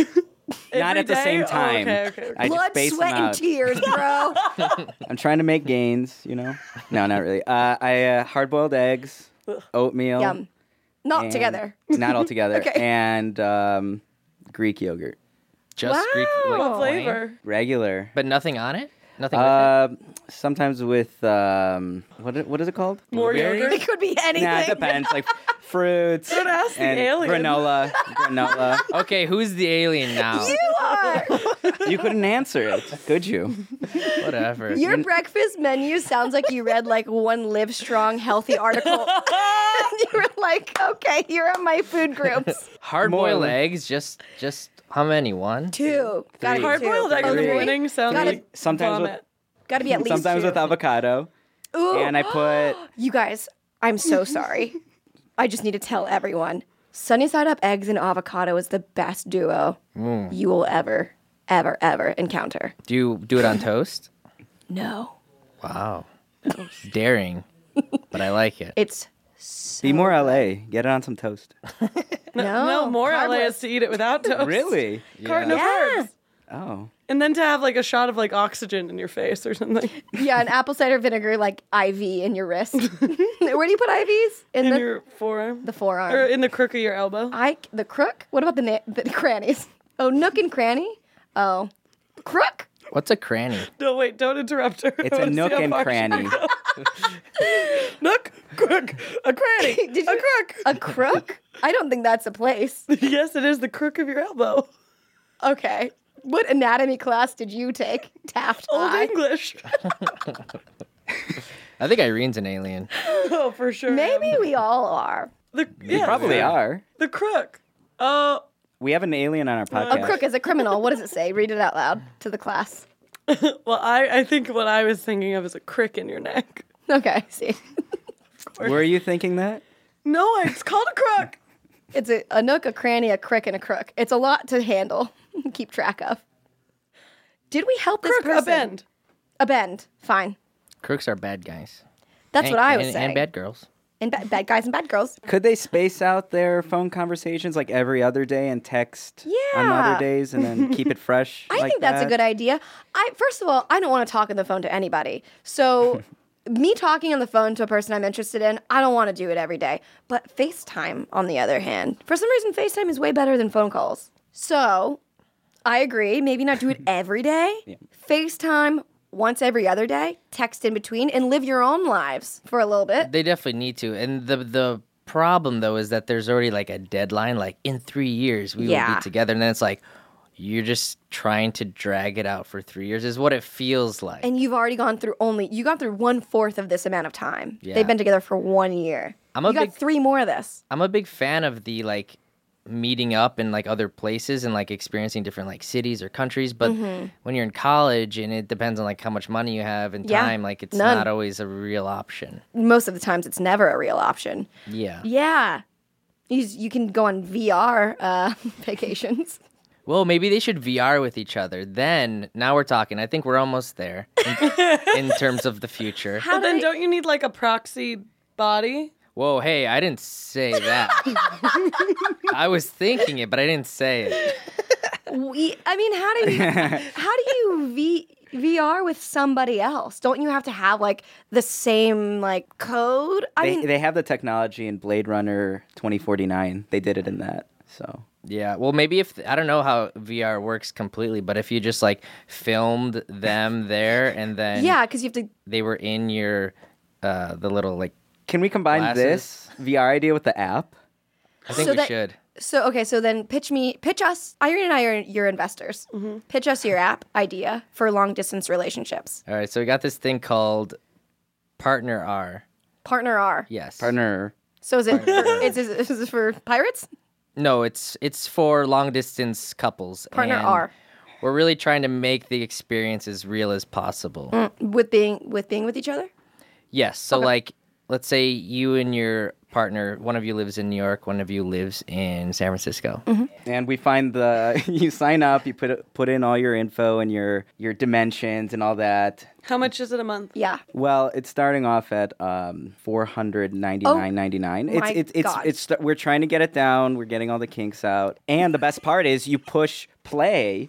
Not Every at the day? same Oh, time. okay, okay, okay. I just Blood, space them sweat, and out. tears, bro. I'm trying to make gains, you know? No, not really. Uh, I uh, hard-boiled eggs, oatmeal. Yum. Not and- together. Not all together. Okay. And um, Greek yogurt. Just Wow. Greek, like, What plain, flavor? Regular. but nothing on it. Nothing with it. Uh, sometimes with, um, what, i- what is it called? More Blueberry? yogurt? It could be anything. Nah, it depends. Like fruits. Don't ask the and alien. Granola. Granola. Okay, who's the alien now? You are. You couldn't answer it, could you? Whatever. Your breakfast menu sounds like you read like one Live Strong healthy article. And you were like, okay, here are my food groups. Hard-boiled More. eggs. Just, just how many? One. Two. Gotta be Hard-boiled two. eggs in the Three. morning sounds Gotta- like Sometimes with- vomit. Gotta be at least Sometimes two. with avocado. Ooh. And I put You guys, I'm so sorry. I just need to tell everyone. Sunny side up eggs and avocado is the best duo you will ever, ever, ever encounter. Do you do it on toast? No. Wow. Daring, but I like it. It's be more L A. Get it on some toast. no. No, more L A carbless. is to eat it without toast. Really? Car- no Yeah. carbs. Oh. And then to have like a shot of like oxygen in your face or something. Yeah, an apple cider vinegar like I V in your wrist. Where do you put I Vs? In, In the your forearm. the forearm. Or in the crook of your elbow. I the crook? What about the na- the crannies? Oh, nook and cranny. Oh, crook. What's a cranny? No, wait, don't interrupt her. It's I a wanna see nook how and far she cranny. goes. Nook, crook, a cranny, Did a you- crook. A crook? I don't think that's a place. Yes, it is the crook of your elbow. Okay. What anatomy class did you take? Taft Old High. English. I think Irene's an alien. Oh, for sure. Maybe we all are. The, We yeah, probably Yeah. are. the crook. Oh, We have an alien on our podcast. A crook is a criminal. What does it say? Read it out loud to the class. well, I, I think what I was thinking of is a crick in your neck. Okay, see. Were you thinking that? No, it's called a crook. It's a, a nook, a cranny, a crick, and a crook. It's a lot to handle, keep track of. Did we help this Crook, person? a bend. A bend. Fine. Crooks are bad guys. That's And- what I was and, saying. And bad girls. And ba- bad guys and bad girls. Could they space out their phone conversations like every other day and text on Yeah. other days and then keep it fresh? I like think that's that? a good idea. I first of all, I don't want to talk on the phone to anybody. So me talking on the phone to a person I'm interested in, I don't want to do it every day. But FaceTime, on the other hand, for some reason FaceTime is way better than phone calls. So I agree, maybe not do it every day. FaceTime once every other day, text in between, and live your own lives for a little bit. They definitely need to. And the the problem though is that there's already like a deadline. Like in three years we will Yeah. be together, and then it's like you're just trying to drag it out for three years. Is what it feels like. And you've already gone through only, you got through one fourth of this amount of time. Yeah. They've been together for one year. I'm a you got big- three more of this. I'm a big fan of the like meeting up in like other places and like experiencing different like cities or countries. But when you're in college and it depends on like how much money you have and Yeah. time, like it's None. not always a real option. Most of the times it's never a real option. Yeah. Yeah. You, you can go on V R uh, vacations. Well, maybe they should V R with each other. Then now we're talking. I think we're almost there in, in terms of the future. How But then do they- don't you need like a proxy body? Whoa, hey, I didn't say that. I was thinking it, but I didn't say it. we, I mean, how do you how do you v, VR with somebody else? Don't you have to have like the same like code? I They, mean, they have the technology in Blade Runner twenty forty-nine. They did it in that. So Yeah, well, maybe if I don't know how V R works completely, but if you just like filmed them there and then yeah, because you have to. they were in your uh the little like can we combine Glasses. this V R idea with the app? I think So we that- should. So okay, so then pitch me, pitch us. Irene and I are your investors. Pitch us your app idea for long distance relationships. All right, so we got this thing called Partner R. Partner R. Yes. Partner. So is it? is, is, is this for pirates? No, it's it's for long distance couples. Partner and R. We're really trying to make the experience as real as possible. With being with being with each other. Yes. So like let's say you and your partner, one of you lives in New York, one of you lives in San Francisco. And we find the you sign up, you put it- put in all your info and your your dimensions and all that. How much is it a month? Yeah. Well, it's starting off at um, four hundred ninety nine ninety nine. Oh, my It's it's it's God. it's we're trying to get it down. We're getting all the kinks out. And the best part is you push play,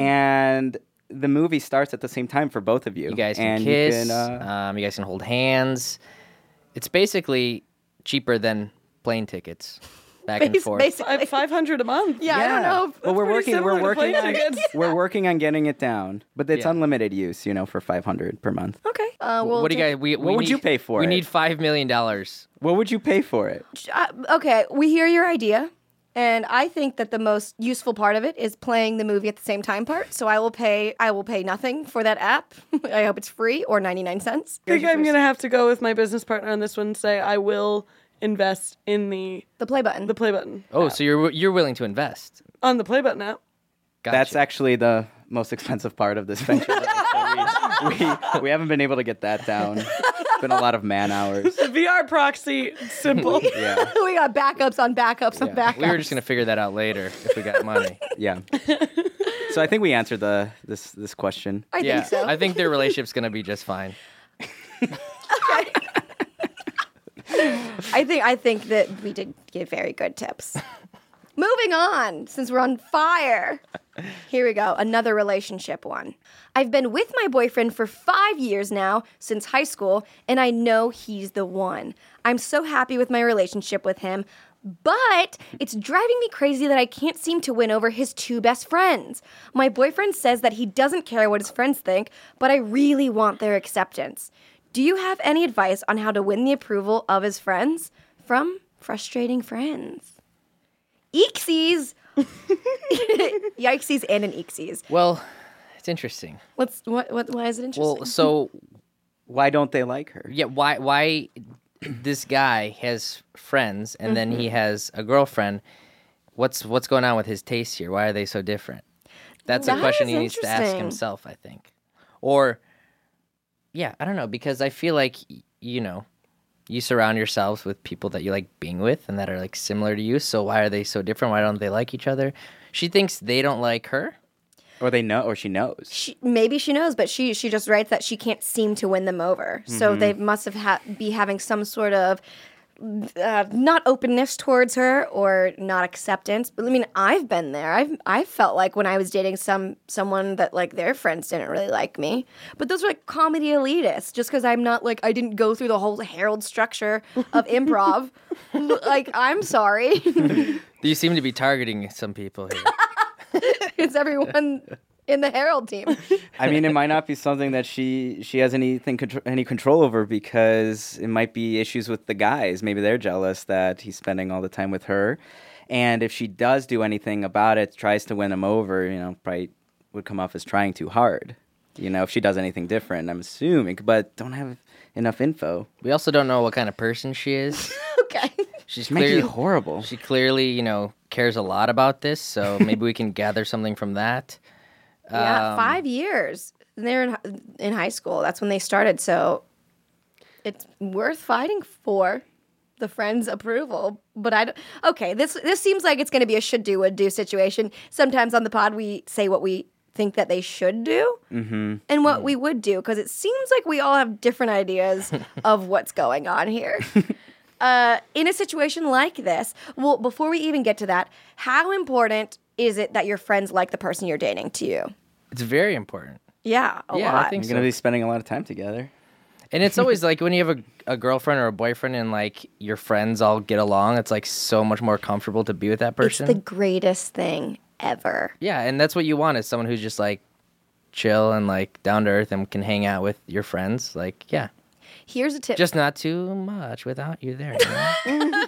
and the movie starts at the same time for both of you. You guys can and kiss. You, can, uh, um, you guys can hold hands. It's basically cheaper than plane tickets, back and Bas- forth. Basically. Five hundred a month. Yeah, I don't know. But we're pretty working. similar We're to working plane on. tickets. We're working on getting it down. But it's Yeah. unlimited use. You know, for five hundred per month. Okay. Uh, well, what do you guys? We, we What would need- you pay for We it? need five million dollars. What would you pay for it? Uh, okay, we hear your idea, and I think that the most useful part of it is playing the movie at the same time part. So I will pay. I will pay nothing for that app. I hope it's free or ninety nine cents. I think I'm gonna have to go with my business partner on this one and say I will invest in the The play button. the play button. Oh, so you're you're willing to invest? On the play button app. Gotcha. That's actually the most expensive part of this venture. So we, we, we haven't been able to get that down. It's been a lot of man hours. The V R proxy, simple. Yeah, we got backups on backups on backups. We were just gonna figure that out later if we got money. yeah. So I think we answered the this this question. I yeah, think so. I think their relationship's gonna be just fine. I think I think that we did give very good tips. Moving on, since we're on fire. Here we go, another relationship one. I've been with my boyfriend for five years now, since high school, and I know he's the one. I'm so happy with my relationship with him, But it's driving me crazy that I can't seem to win over his two best friends. My boyfriend says that he doesn't care what his friends think, but I really want their acceptance. Do you have any advice on how to win the approval of his friends? From frustrating friends. Eeksies! Yikesies and an eeksies. Well, it's interesting. What's what? What? Why is it interesting? Well, so Why don't they like her? yeah, why why this guy has friends and then he has a girlfriend? What's what's going on with his tastes here? Why are they so different? That's That a question is he needs to ask interesting. himself, I think. Or yeah, I don't know, because I feel like y- you know, you surround yourselves with people that you like being with and that are like similar to you. So why are they so different? Why don't they like each other? She thinks they don't like her. Or they know, or she knows. She, maybe she knows, but she she just writes that she can't seem to win them over. So they must have ha- be having some sort of uh, not openness towards her or not acceptance. But I mean, I've been there. I've I felt like when I was dating some someone that like their friends didn't really like me. But those are like comedy elitists. Just because I'm not like I didn't go through the whole Herald structure of improv. Like I'm sorry. You seem to be targeting some people here. It's everyone in the Herald team. I mean, it might not be something that she she has anything contr- any control over, because it might be issues with the guys. Maybe they're jealous that he's spending all the time with her, and if she does do anything about it, tries to win him over, you know, probably would come off as trying too hard. You know, if she does anything different, I'm assuming, but don't have enough info. We also don't know what kind of person she is. Okay. She's She might be clearly horrible. She clearly, you know, cares a lot about this, so maybe we can gather something from that. Yeah, Um, five years. They're in in high school. That's when they started. So it's worth fighting for the friends' approval. But I don't, okay. This this seems like it's going to be a should do would do situation. Sometimes on the pod we say what we think that they should do Mm-hmm. and what we would do, because it seems like we all have different ideas of what's going on here. Uh, in a situation like this, well, before we even get to that, how important is it that your friends like the person you're dating to you? It's very important. Yeah, a Yeah, I lot. think You're going to be spending a lot of time together. And it's always like when you have a, a girlfriend or a boyfriend and like your friends all get along, it's like so much more comfortable to be with that It's person. the greatest thing ever. Yeah, and that's what you want, is someone who's just like chill and like down to earth and can hang out with your friends. Like, yeah. Here's a tip. Just not too much without you there. You know?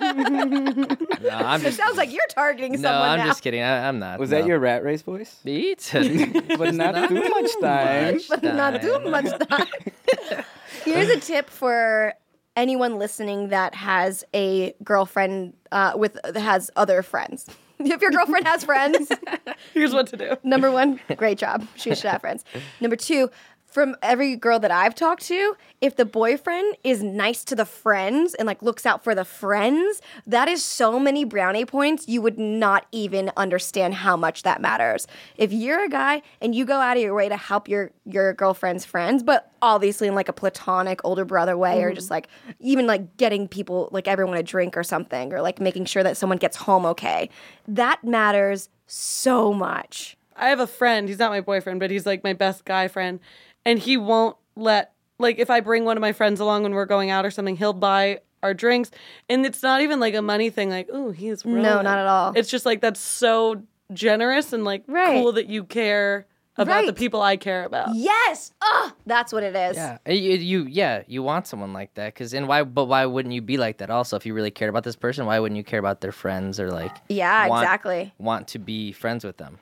No, I'm it just sounds like you're targeting No, someone I'm now. just kidding. I, I'm not. Was no. that your rat race voice? Eat. But not too much time. But not too much time. Here's a tip for anyone listening that has a girlfriend uh, with has other friends. If your girlfriend has friends, Here's what to do. number one, great job. She should have friends. Number two, from every girl that I've talked to, if the boyfriend is nice to the friends and like looks out for the friends, that is so many brownie points you would not even understand how much that matters. If you're a guy and you go out of your way to help your your girlfriend's friends, but obviously in like a platonic older brother way, or just like even like getting people like everyone a drink or something, or like making sure that someone gets home okay, that matters so much. I have a friend. He's not my boyfriend, but he's like my best guy friend. And he won't let, like, if I bring one of my friends along when we're going out or something, he'll buy our drinks. And it's not even like a money thing, like, oh, he's rolling. No, not at all. It's just like, that's so generous and like Right. cool that you care about the Right. people I care about. Yes. Oh, that's what it is. Yeah, you, you yeah you want someone like that, because and why but why wouldn't you be like that also? If you really cared about this person, why wouldn't you care about their friends or like Yeah, want, exactly. want to be friends with them?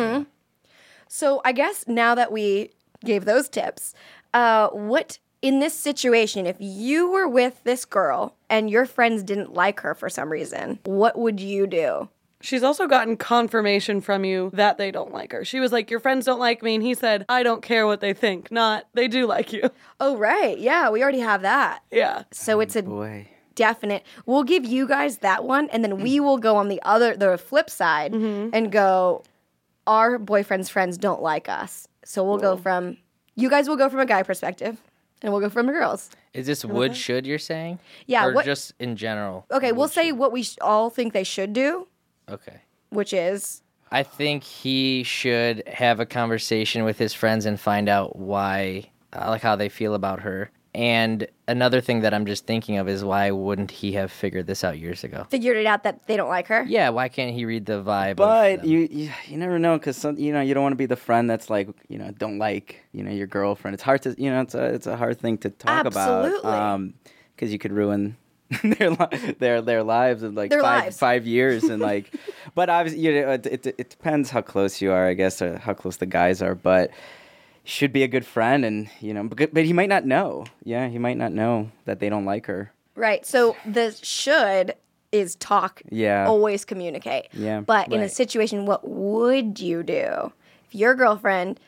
So I guess now that we gave those tips, uh, what in this situation, if you were with this girl and your friends didn't like her for some reason, what would you do? She's also gotten confirmation from you that they don't like her. She was like, your friends don't like me. And he said, I don't care what they think. Not, they do like you. Oh, right. Yeah, we already have that. Yeah. So it's a Boy. definite. We'll give you guys that one, and then we will go on the other, the flip side, and go, our boyfriend's friends don't like us. So we'll go from, you guys will go from a guy perspective, and we'll go from a girl's. Is this would should you're saying? Yeah, or what- just in general? Okay, we'll would, say should? what we sh- all think they should do, Okay. which is, I think he should have a conversation with his friends and find out why, uh, like how they feel about her, And another thing that I'm just thinking of is why wouldn't he have figured this out years ago? Figured it out that they don't like her. Yeah, why can't he read the vibe? But of them? you, you you never know because some you know you don't want to be the friend that's like you know don't like you know your girlfriend. It's hard to you know it's a it's a hard thing to talk Absolutely. about um because you could ruin their li- their their lives in like Their five lives. five years and like but obviously you know, it, it it depends how close you are I guess or how close the guys are but. Should be a good friend, and you know, but, but he might not know. Yeah, he might not know that they don't like her. Right. So the should is talk. Yeah. Always communicate. Yeah. But in a Right. situation, what would you do if your girlfriend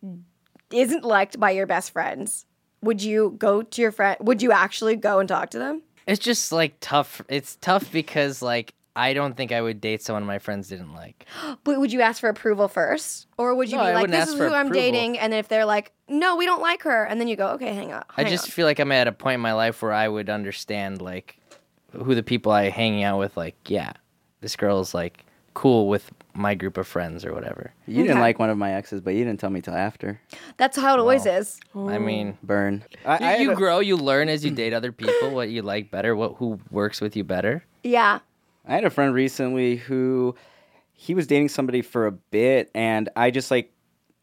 isn't liked by your best friends? Would you go to your friend? Would you actually go and talk to them? It's just like tough. It's tough because like I don't think I would date someone my friends didn't like. But would you ask for approval first, or would you No, be I like, wouldn't "This ask is for who I'm approval. dating," and then if they're like, "No, we don't like her," and then you go, "Okay, hang on." I hang just on." feel like I'm at a point in my life where I would understand like who the people I hanging out with. Like, yeah, this girl's like cool with my group of friends or whatever. You didn't Okay. like one of my exes, but you didn't tell me till after. That's how it always is. I mean, Burn. I, you, I you had a- grow, you learn as you date other people what you like better, what who works with you better. Yeah. I had a friend recently who he was dating somebody for a bit, and I just like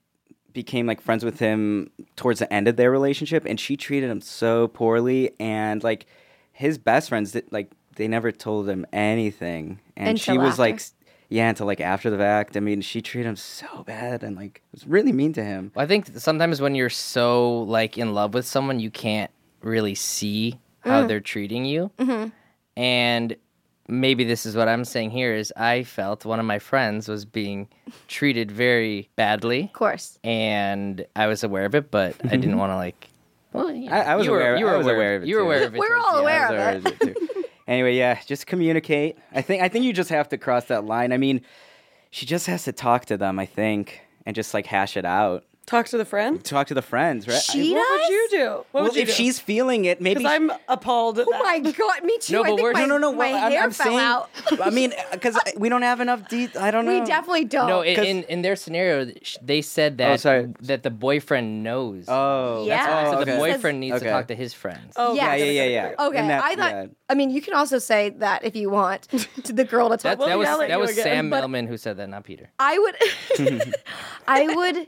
became like friends with him towards the end of their relationship, and she treated him so poorly, and like his best friends did, like they never told him anything, and Until she was after. like, s- yeah, until like after the fact. I mean, she treated him so bad, and like was really mean to him. I think sometimes when you're so like in love with someone, you can't really see how they're treating you. Mm-hmm. And maybe this is what I'm saying here is I felt one of my friends was being treated very badly, Of course. and I was aware of it, but I didn't want to like. Well, yeah, I- I was you were, aware- You were I was aware, aware of it You were too. aware of it. We're towards all the end. aware I was of aware of it too. Anyway, yeah, just communicate. I think I think you just have to cross that line. I mean, she just has to talk to them, I think, and just like hash it out. Talk to the friend. Talk to the friends, right? She What does? would you do? What well, would you if do? she's feeling it, maybe. Because I'm appalled at Oh that. my god, me too. No, I but think we're- my, no, no, no. my well, I'm, hair I'm fell saying. out. I mean, because we don't have enough. De- I don't know. We definitely don't. No, in, 'Cause- in in their scenario, sh- they said that Oh, sorry. that the boyfriend knows. Oh, Yeah. so Oh, the okay. boyfriend needs Okay. to talk to his friends. Oh, Yeah, Yes. yeah, yeah, yeah. Okay, In that- I thought. yeah. I mean, you can also say that if you want to the girl to talk. That, We'll that was yell at that you was again, Sam but- Millman who said that, not Peter. I would. I would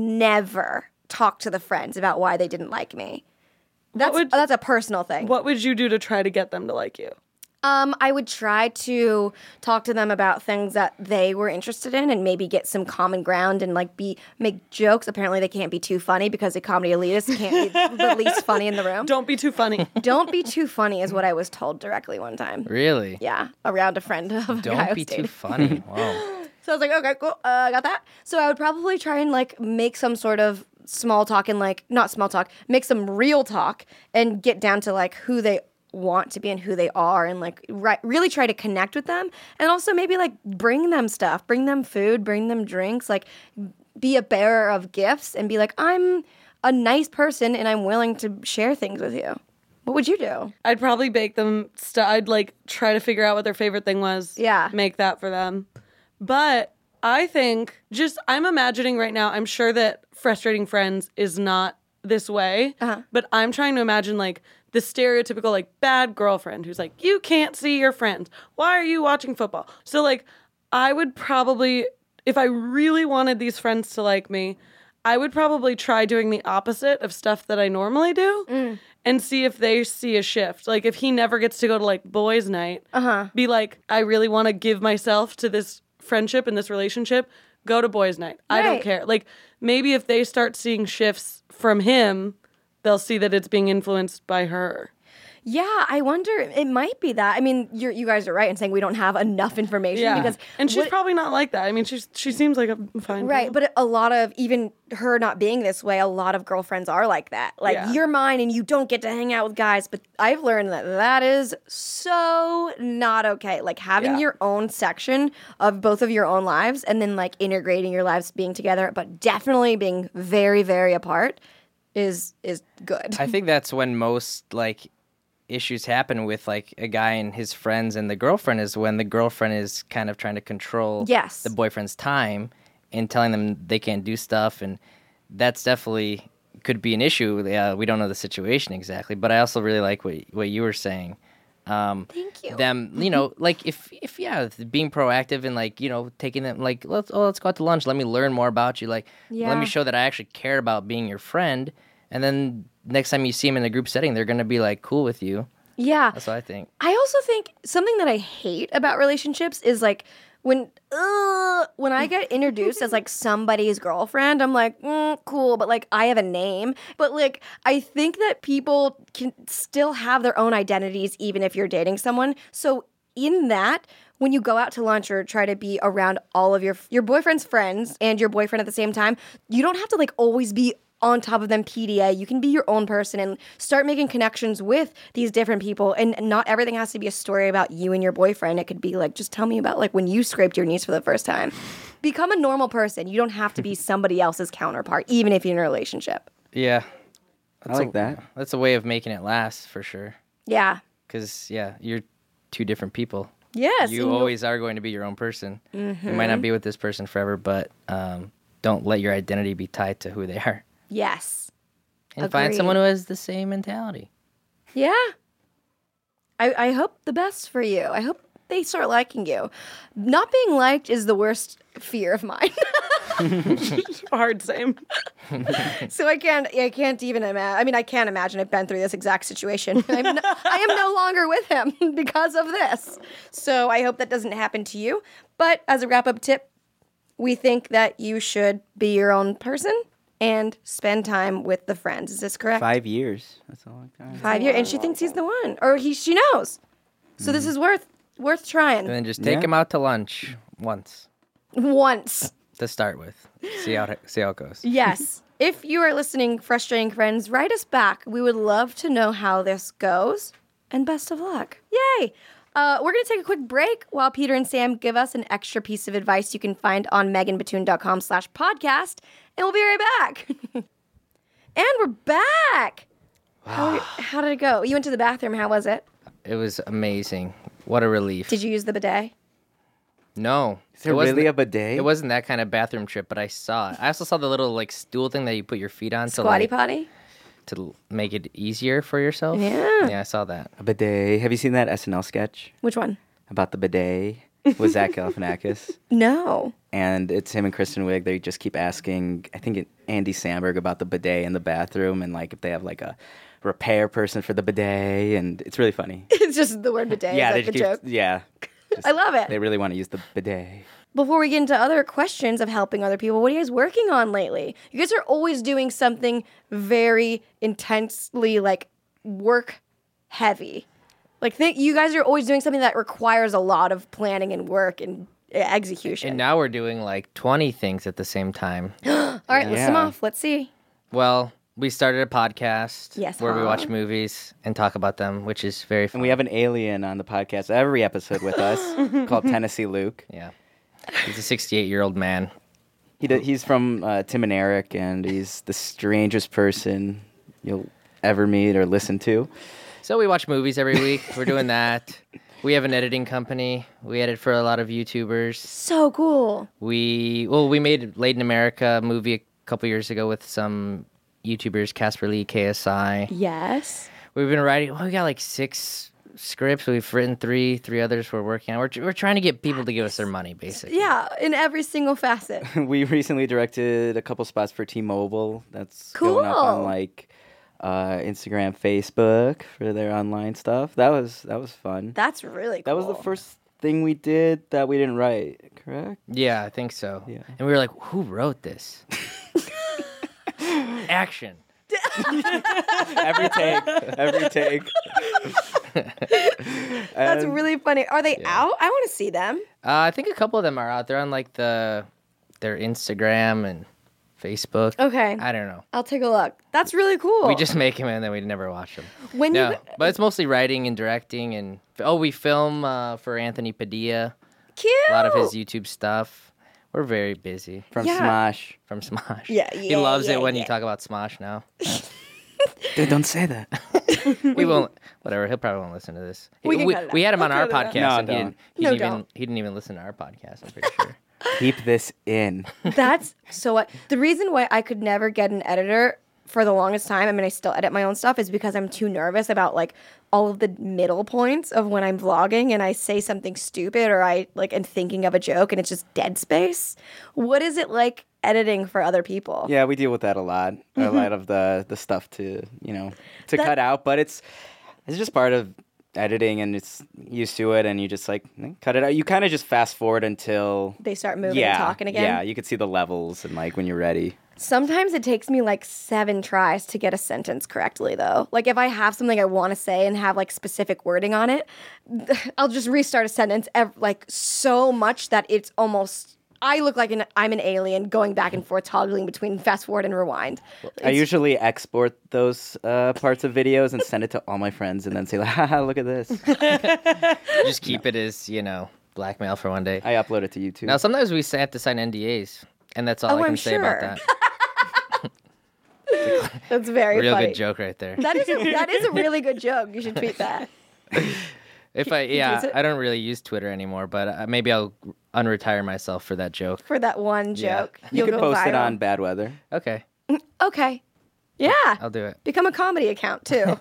never talk to the friends about why they didn't like me. That's would- that's a personal thing. What would you do to try to get them to like you? Um, I would try to talk to them about things that they were interested in, and maybe get some common ground, and like be make jokes. Apparently, they can't be too funny because the comedy elitists can't be the least funny in the room. Don't be too funny. Don't be too funny is what I was told directly one time. Really? Yeah, around a friend of a guy I Don't was be too dating. funny. Wow. So I was like, okay, cool, uh, got that. So I would probably try and like make some sort of small talk and like not small talk, make some real talk and get down to like who they want to be and who they are, and like ri- really try to connect with them, and also maybe like bring them stuff, bring them food, bring them drinks, like be a bearer of gifts and be like, I'm a nice person and I'm willing to share things with you. What would you do? I'd probably bake them. St- I'd like try to figure out what their favorite thing was. Yeah. Make that for them. But I think just I'm imagining right now. I'm sure that Frustrating Friends is not this way. Uh-huh. But I'm trying to imagine like the stereotypical like bad girlfriend who's like, you can't see your friends. Why are you watching football? So like I would probably, if I really wanted these friends to like me, I would probably try doing the opposite of stuff that I normally do and see if they see a shift. Like if he never gets to go to like boys' night, Uh-huh. be like, I really want to give myself to this friendship and this relationship, go to boys' night. I don't Right. care. Like maybe if they start seeing shifts from him, they'll see that it's being influenced by her. Yeah, I wonder. It might be that. I mean, you're, you guys are right in saying we don't have enough information Yeah. because and she's what- probably not like that. I mean, she's she seems like a fine right. girl. But a lot of even her not being this way, a lot of girlfriends are like that. Like Yeah. you're mine and you don't get to hang out with guys. But I've learned that that is so not okay. Like having Yeah. your own section of both of your own lives and then like integrating your lives being together, but definitely being very very apart is is good. I think that's when most like issues happen with like a guy and his friends and the girlfriend is when the girlfriend is kind of trying to control Yes. the boyfriend's time and telling them they can't do stuff, and that's definitely could be an issue. Yeah, we don't know the situation exactly, but I also really like what what you were saying. Um, Thank you. Them, you know, like if if yeah, being proactive and like you know taking them like let's oh let's go out to lunch. Let me learn more about you. Like let Yeah. me show that I actually care about being your friend. And then next time you see them in a group setting, they're gonna be like cool with you. Yeah. That's what I think. I also think something that I hate about relationships is like when uh, when I get introduced as like somebody's girlfriend, I'm like, mm, cool, but like I have a name. But like I think that people can still have their own identities even if you're dating someone. So in that, when you go out to lunch or try to be around all of your your boyfriend's friends and your boyfriend at the same time, you don't have to like always be on top of them P D A. You can be your own person and start making connections with these different people. And not everything has to be a story about you and your boyfriend. It could be like, just tell me about like when you scraped your knees for the first time. Become a normal person. You don't have to be somebody else's counterpart, even if you're in a relationship. Yeah, I like that. that's a way of making it last for sure. Yeah. Because yeah, you're two different people. Yes. You and you'll- always are going to be your own person. You might not be with this person forever, but um, don't let your identity be tied to who they are. Yes. And find Agreed. someone who has the same mentality. Yeah. I, I hope the best for you. I hope they start liking you. Not being liked is the worst fear of mine. Hard same. So I can't I can't even imagine. I mean, I can't imagine I've been through this exact situation. I'm no, I am no longer with him because of this. So I hope that doesn't happen to you. But as a wrap-up tip, we think that you should be your own person and spend time with the friends. Is this correct? Five years. That's a long time. Five years, and she thinks he's the one, or he she knows. So this is worth worth trying And then just take Yeah. them out to lunch once once. to start with. See how it, see how it goes. Yes. If you are listening, frustrating friends, write us back. We would love to know how this goes. And best of luck. Yay! Uh, we're going to take a quick break while Peter and Sam give us an extra piece of advice you can find on meganbatoon.com slash podcast. And we'll be right back. And we're back. How, how did it go? You went to the bathroom. How was it? It was amazing. What a relief. Did you use the bidet? No. Is there it wasn't- really a bidet? It wasn't that kind of bathroom trip, but I saw it. I also saw the little like stool thing that you put your feet on to Squatty like, potty? to l- make it easier for yourself. Yeah. Yeah, I saw that. A bidet. Have you seen that S N L sketch Which one? about the bidet with Zach Galifianakis? No. And it's him and Kristen Wiig. They just keep asking, I think, it, Andy Samberg about the bidet in the bathroom and like if they have like a repair person for the bidet. And it's really funny. It's just the word bidet. yeah, Is they that the just joke? keep, yeah. Just- I love it. They really want to use the bidet. Before we get into other questions of helping other people, what are you guys working on lately? You guys are always doing something very intensely, like, work heavy. Like, think you guys are always doing something that requires a lot of planning and work and uh, execution. And now we're doing like twenty things at the same time. All right, list them Yeah. off. Let's see. Well, we started a podcast Yes, where we huh? watch movies and talk about them, which is very fun. And we have an alien on the podcast every episode with us called Tennessee Luke. Yeah. He's a sixty-eight-year-old man. He d- he's from uh, Tim and Eric, and he's the strangest person you'll ever meet or listen to. So we watch movies every week. We're doing that. We have an editing company. We edit for a lot of YouTubers. So cool. We well, we made Late in America movie a couple years ago with some YouTubers, Casper Lee, K S I. Yes. We've been writing. Well, we got like six scripts. We've written three. Three others we're working on. We're we're trying to get people to give us their money, basically. Yeah, in every single facet. We recently directed a couple spots for T-Mobile. That's going up on Cool. like uh, Instagram, Facebook for their online stuff. That was that was fun. That's really cool. That was the first thing we did that we didn't write. Correct? Yeah, I think so. Yeah. And we were like, who wrote this? Action. Every take, every take. That's And- really funny. Are they out? I want to see them. Uh, I think a couple of them are out. They're on like the their Instagram and Facebook. Okay. I don't know. I'll take a look. That's really cool. We just make them and then we never watch them. when No, you but it's mostly writing and directing and oh, we film uh, for Anthony Padilla. cute. A lot of his YouTube stuff. We're very busy From Yeah. Smosh. from Smosh. Yeah, He yeah, loves yeah, it when yeah. you talk about Smosh now. Dude, don't say that. We won't. Whatever. He'll probably won't listen to this. We can we, cut it we out. had him on We'll our cut it out. podcast, No, and he don't. didn't. He No, didn't even. don't. He didn't even listen to our podcast. I'm pretty sure. Keep this in. That's so what the reason why I could never get an editor for the longest time, I mean, I still edit my own stuff, is because I'm too nervous about like all of the middle points of when I'm vlogging and I say something stupid or I like am thinking of a joke and it's just dead space. What is it like editing for other people? Yeah, we deal with that a lot. A lot of the the stuff to you know to That- cut out, but it's it's just part of editing, and it's used to it, and you just like eh, cut it out. You kind of just fast forward until They start moving yeah, and talking again. Yeah, you could see the levels and like when you're ready. Sometimes it takes me like seven tries to get a sentence correctly, though. Like if I have something I want to say and have like specific wording on it, I'll just restart a sentence ev- like so much that it's almost. I look like an I'm an alien going back and forth, toggling between fast forward and rewind. I usually export those uh, parts of videos and send it to all my friends, and then say, "Haha, look at this." Just keep it as, you know, blackmail for one day. I upload it to YouTube. Now, sometimes we have to sign N D As, and that's all Oh, I can I'm say about sure. that. That's very Real funny. good joke right there. That is a, that is a really good joke. You should tweet that. If I, use yeah, it? I don't really use Twitter anymore, but uh, maybe I'll unretire myself for that joke. For that one Yeah. joke. you You'll could go post it viral. on Bad Weather. Okay, Okay. Yeah. I'll do it. Become a comedy account too.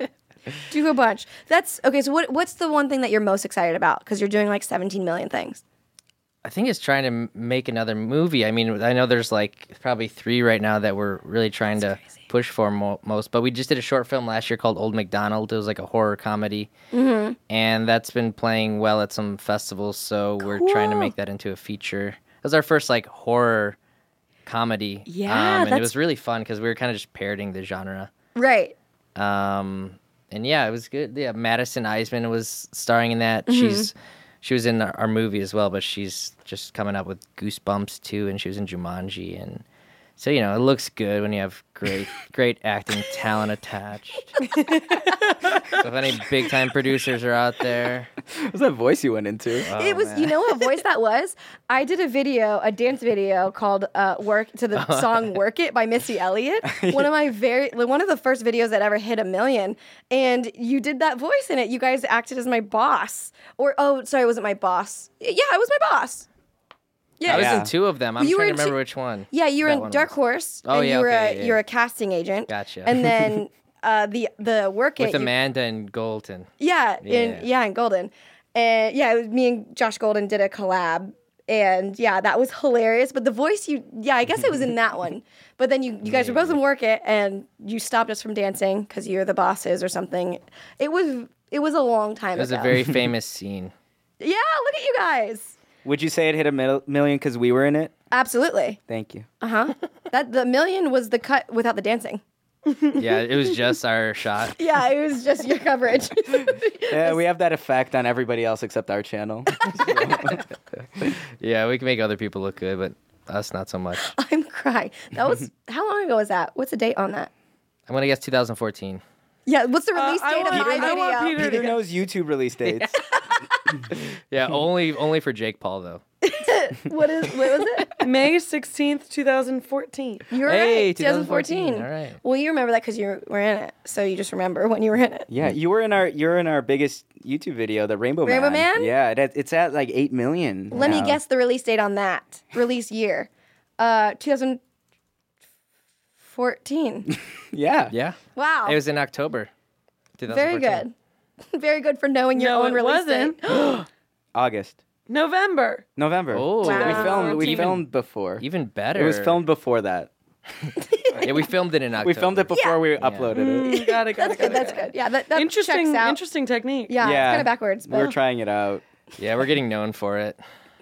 Do a bunch. That's okay. So what what's the one thing that you're most excited about? Because you're doing like seventeen million things. I think it's trying to m- make another movie. I mean, I know there's like probably three right now that we're really trying to push for mo- most, but we just did a short film last year called Old MacDonald. It was like a horror comedy, mm-hmm. and that's been playing well at some festivals. So we're trying to Cool. make that into a feature. It was our first like horror comedy, Yeah, um, and it that's- was really fun because we were kind of just parroting the genre. Right. Um, and yeah, it was good. Yeah, Madison Eisman was starring in that. She's she was in our, our movie as well, but she's just coming up with Goosebumps too, and she was in Jumanji, and so you know it looks good when you have great great acting talent attached. So if any big time producers are out there, What was that voice you went into? it was, you know what voice that was? I did a video, a dance video called uh, "Work" to the song "Work It" by Missy Elliott. One of my very, one of the first videos that ever hit a million. And you did that voice in it. You guys acted as my boss, or oh, sorry, it wasn't my boss. Yeah, it was my boss. Yeah, I was Yeah. in two of them. I'm You were trying to in remember two- which one. yeah, you were that in one Dark was. Horse. Oh, and yeah, you were okay, a, yeah, you're yeah. a casting agent. Gotcha. And then uh, the the Work It With you- Amanda and Golden. Yeah, Yeah. in yeah, in Golden. And yeah, it was me and Josh Golden did a collab. And yeah, that was hilarious. But the voice you yeah, I guess it was in that one. But then you, you guys were both in Work It and you stopped us from dancing because you're the bosses or something. It was it was a long time It was ago. a very famous scene. Yeah, look at you guys. Would you say it hit a mil- million because we were in it? Absolutely. Thank you. Uh-huh. That the million was the cut without the dancing. Yeah, it was just our shot. Yeah, it was just your coverage. Yeah, we have that effect on everybody else except our channel. Yeah, we can make other people look good, but us not so much. I'm crying. That was how long ago was that? What's the date on that? I'm gonna guess two thousand fourteen. Yeah, what's the Uh, release I date of want- my I video? want Peter to Peter get- knows YouTube release dates. Yeah, only only for Jake Paul though. What is what was it? May sixteenth, twenty fourteen. You're Hey, right, twenty fourteen. All right. Well, you remember that because you were in it, so you just remember when you were in it. Yeah, you were in our you're in our biggest YouTube video, the Rainbow, Rainbow Man. Man? Yeah, it, it's at like eight million. Let me now. guess the release date on that. Release year, uh, twenty fourteen. Yeah, Yeah. Wow. It was in October. very twenty fourteen. good. Very good for knowing your No, own it release wasn't. date. August, November. November. Oh. Wow. We filmed. We Even- filmed before. Even better. It was filmed before that. Yeah, we filmed it in October. We filmed it before Yeah. we uploaded it. Mm, got it, got That's it, got good. it, That's got it. good. Yeah, that, that Interesting, checks out. interesting technique. Yeah, Yeah. it's kind of backwards. We were But trying it out. Yeah, we're getting known for it.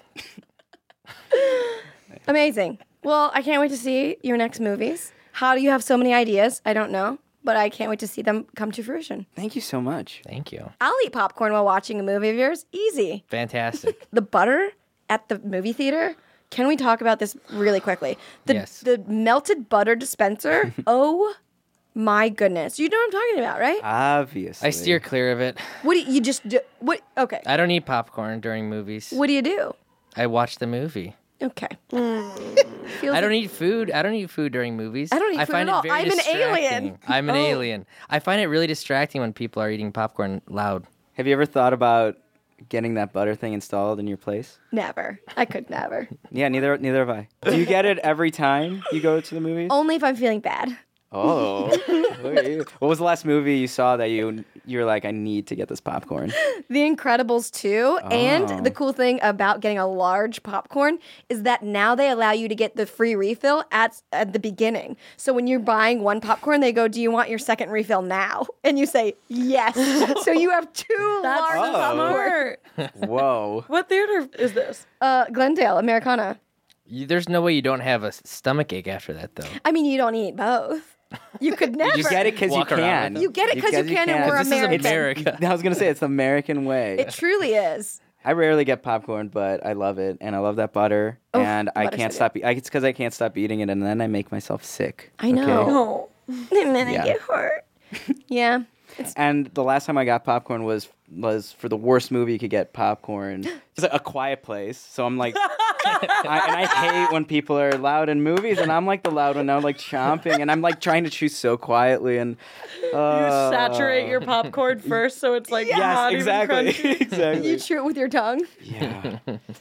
amazing. Well, I can't wait to see your next movies. How do you have so many ideas? I don't know, but I can't wait to see them come to fruition. Thank you so much. Thank you. I'll eat popcorn while watching a movie of yours. Easy. Fantastic. The butter at the movie theater. Can we talk about this really quickly? The Yes. the melted butter dispenser. Oh my goodness. You know what I'm talking about, right? Obviously. I steer clear of it. What do you, you just do? What okay. I don't eat popcorn during movies. What do you do? I watch the movie. Okay. I don't eat food. I don't eat food during movies. I don't eat I food find at it all. very I'm an alien. distracting. I'm an Oh. alien. I find it really distracting when people are eating popcorn loud. Have you ever thought about getting that butter thing installed in your place? Never. I could never. Yeah, neither neither have I. Do you get it every time you go to the movies? Only if I'm feeling bad. Oh. What was the last movie you saw that you you were like, I need to get this popcorn? The Incredibles two. Oh. And the cool thing about getting a large popcorn is that now they allow you to get the free refill at, at the beginning. So when you're buying one popcorn, they go, do you want your second refill now? And you say, yes. So you have two That's large Oh. popcorn. smart. Whoa. What theater is this? Uh, Glendale, Americana. You, there's no way you don't have a s- stomach ache after that, though. I mean, you don't eat both. You could never. You get it because you Walk around can. with them. You get it 'cause you can, and we're 'Cause this is American. America. I was going to say, it's the American way. It truly is. I rarely get popcorn, but I love it, and I love that butter, Oh, and I butter's can't so stop. E- I, it's because I can't stop eating it, and then I make myself sick. I know. Oh. And then Yeah. I get hurt. Yeah. And the last time I got popcorn was was for the worst movie you could get popcorn. It's like A Quiet Place. So I'm like, I, and I hate when people are loud in movies, and I'm like the loud one now, like chomping, and I'm like trying to chew so quietly, and You uh, saturate your popcorn first, so it's like Yes, not exactly, even crunchy. exactly. You chew it with your tongue. Yeah,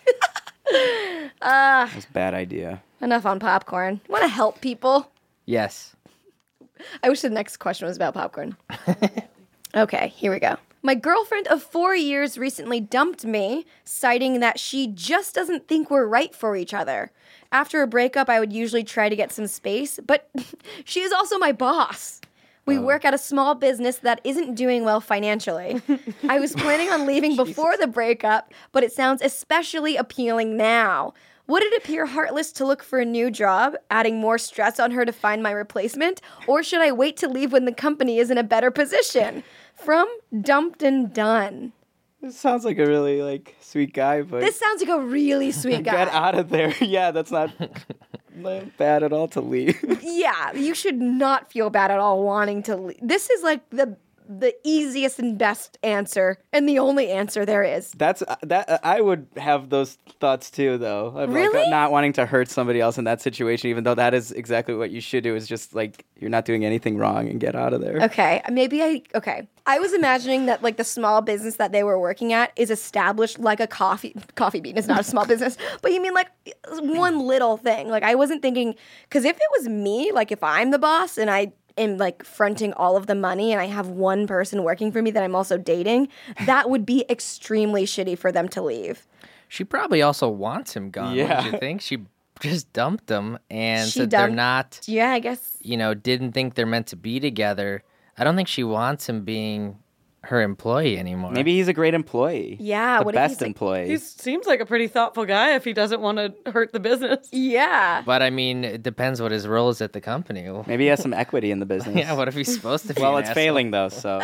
Ah, that's a bad idea. enough on popcorn. Want to help people? Yes. I wish the next question was about popcorn. Okay, here we go. My girlfriend of four years recently dumped me, citing that she just doesn't think we're right for each other. After a breakup, I would usually try to get some space, but she is also my boss. We work at a small business that isn't doing well financially. I was planning on leaving before the breakup, but it sounds especially appealing now. Would it appear heartless to look for a new job, adding more stress on her to find my replacement? Or should I wait to leave when the company is in a better position? From Dumped and Done. This sounds like a really like sweet guy, but This sounds like a really sweet guy. get out of there. Yeah, that's not, not bad at all to leave. Yeah, you should not feel bad at all wanting to leave. This is like the the easiest and best answer, and the only answer there is. That's uh, that. Uh, I would have those thoughts too, though. Of, like, Really? not wanting to hurt somebody else in that situation, even though that is exactly what you should do. Is just like you're not doing anything wrong and get out of there. Okay, maybe I okay. I was imagining that like the small business that they were working at is established like a coffee coffee bean is not a small business, but you mean like one little thing. Like I wasn't thinking because if it was me, like if I'm the boss and I am like fronting all of the money and I have one person working for me that I'm also dating, that would be extremely shitty for them to leave. She probably also wants him gone. Yeah. Wouldn't you think? She just dumped him and She said they're dumped- not, Yeah, I guess. you know, didn't think they're meant to be together. I don't think she wants him being her employee anymore. Maybe he's a great employee. Yeah, the what if best he's, like- employee. He seems like a pretty thoughtful guy if he doesn't want to hurt the business. Yeah. But I mean, it depends what his role is at the company. Maybe he has some equity in the business. Yeah, what if he's supposed to be? Well, an it's asshole? failing though, so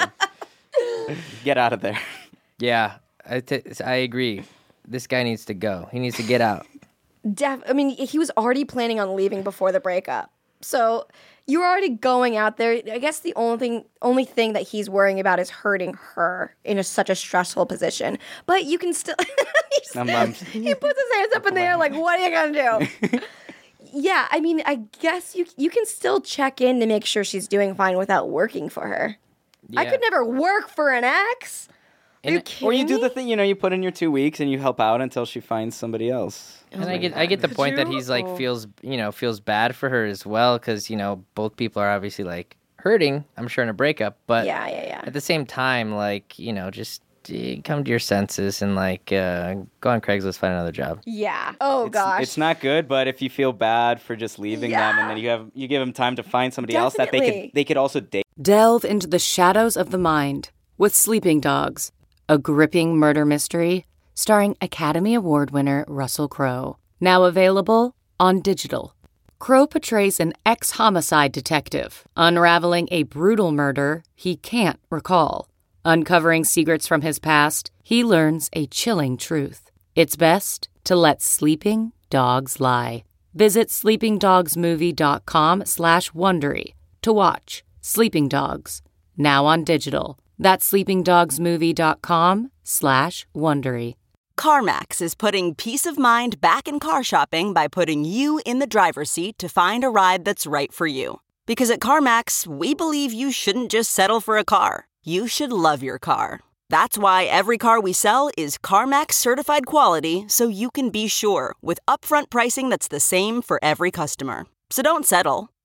get out of there. Yeah, I, t- I agree. This guy needs to go. He needs to get out. Def- I mean, he was already planning on leaving before the breakup. So you're already going out there. I guess the only thing, only thing that he's worrying about is hurting her in a, such a stressful position. But you can still. He's- Um, um, he puts his hands up in the air like, "What are you gonna do?" Yeah, I mean, I guess you you can still check in to make sure she's doing fine without working for her. I Yeah. could never work for an ex. Are you And- kidding or you do me? the thing, you know, you put in your two weeks and you help out until she finds somebody else. And I get, I get the point that you? he's like Oh. feels, you know, feels bad for her as well because you know both people are obviously like hurting. I'm sure in a breakup, but Yeah, yeah, yeah. at the same time, like you know, just eh, come to your senses and like uh, go on Craigslist, find another job. Yeah. Oh It's, gosh. it's not good, but if you feel bad for just leaving them, and Yeah. then you have you give them time to find somebody else that they Definitely. could they could also date. Delve into the shadows of the mind with Sleeping Dogs, a gripping murder mystery starring Academy Award winner Russell Crowe. Now available on digital. Crowe portrays an ex-homicide detective unraveling a brutal murder he can't recall. Uncovering secrets from his past, he learns a chilling truth. It's best to let sleeping dogs lie. Visit sleepingdogsmovie.com slash Wondery to watch Sleeping Dogs, now on digital. That's sleepingdogsmovie.com slash Wondery. CarMax is putting peace of mind back in car shopping by putting you in the driver's seat to find a ride that's right for you. Because at CarMax, we believe you shouldn't just settle for a car. You should love your car. That's why every car we sell is CarMax certified quality, so you can be sure with upfront pricing that's the same for every customer. So don't settle.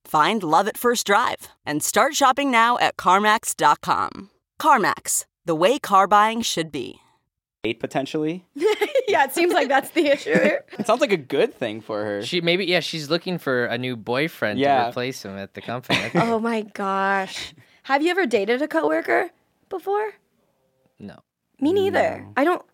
Find love at first drive and start shopping now at CarMax dot com. CarMax, the way car buying should be. Date potentially. Yeah, it seems like that's the issue here. It sounds like a good thing for her. She maybe yeah, she's looking for a new boyfriend Yeah. to replace him at the company. Oh my gosh. Have you ever dated a coworker before? No. Me neither. I don't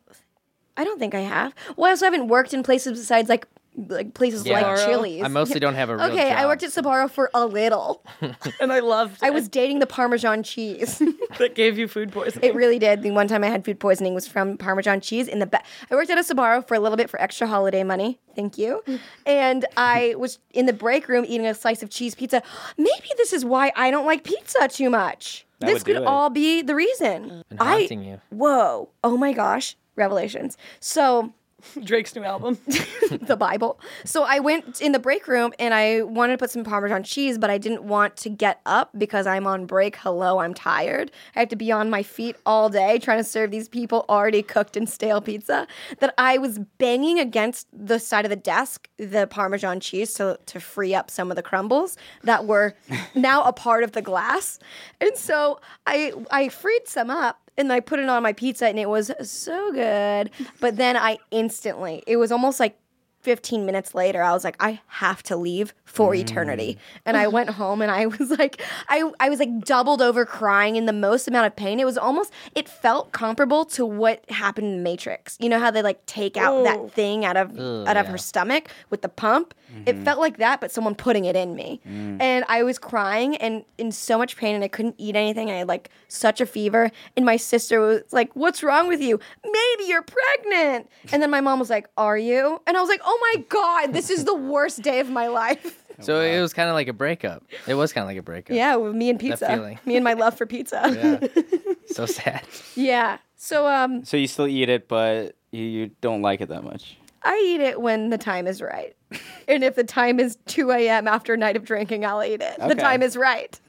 I don't think I have. Well, I also haven't worked in places besides like like places Yeah. like Chili's. I mostly don't have a real Okay, I job, worked at so- Sbarro for a little. And I loved I it. was dating the Parmesan cheese. that gave you food poisoning. It really did. The one time I had food poisoning was from Parmesan cheese in the back. I worked at a Sbarro for a little bit for extra holiday money. Thank you. And I was in the break room eating a slice of cheese pizza. Maybe this is why I don't like pizza too much. That this would do could it. all be the reason. And I haunting you. Whoa. Oh my gosh. Revelations. So Drake's new album. the Bible. So I went in the break room and I wanted to put some Parmesan cheese, but I didn't want to get up because I'm on break. Hello, I'm tired. I have to be on my feet all day trying to serve these people already cooked and stale pizza. That I was banging against the side of the desk the Parmesan cheese to, to free up some of the crumbles that were now a part of the glass. And so I I freed some up. And I put it on my pizza, and it was so good. But then I instantly, it was almost like fifteen minutes later, I was like, I have to leave for eternity. And I went home, and I was like, I, I was like doubled over crying in the most amount of pain. It was almost, it felt comparable to what happened in Matrix. You know how they like take out that thing out of Ugh, out of yeah. her stomach with the pump? It felt like that, but someone putting it in me. And I was crying and in so much pain, and I couldn't eat anything. I had like such a fever. And my sister was like, what's wrong with you? Maybe you're pregnant. And then my mom was like, are you? And I was like, oh my God, this is the worst day of my life. So it was kind of like a breakup. It was kind of like a breakup. Yeah, with me and pizza. feeling. Me and my love for pizza. Yeah. So sad. Yeah. So um, So you still eat it, but you, you don't like it that much. I eat it when the time is right. And if the time is two a.m. after a night of drinking, I'll eat it. The Okay. time is right.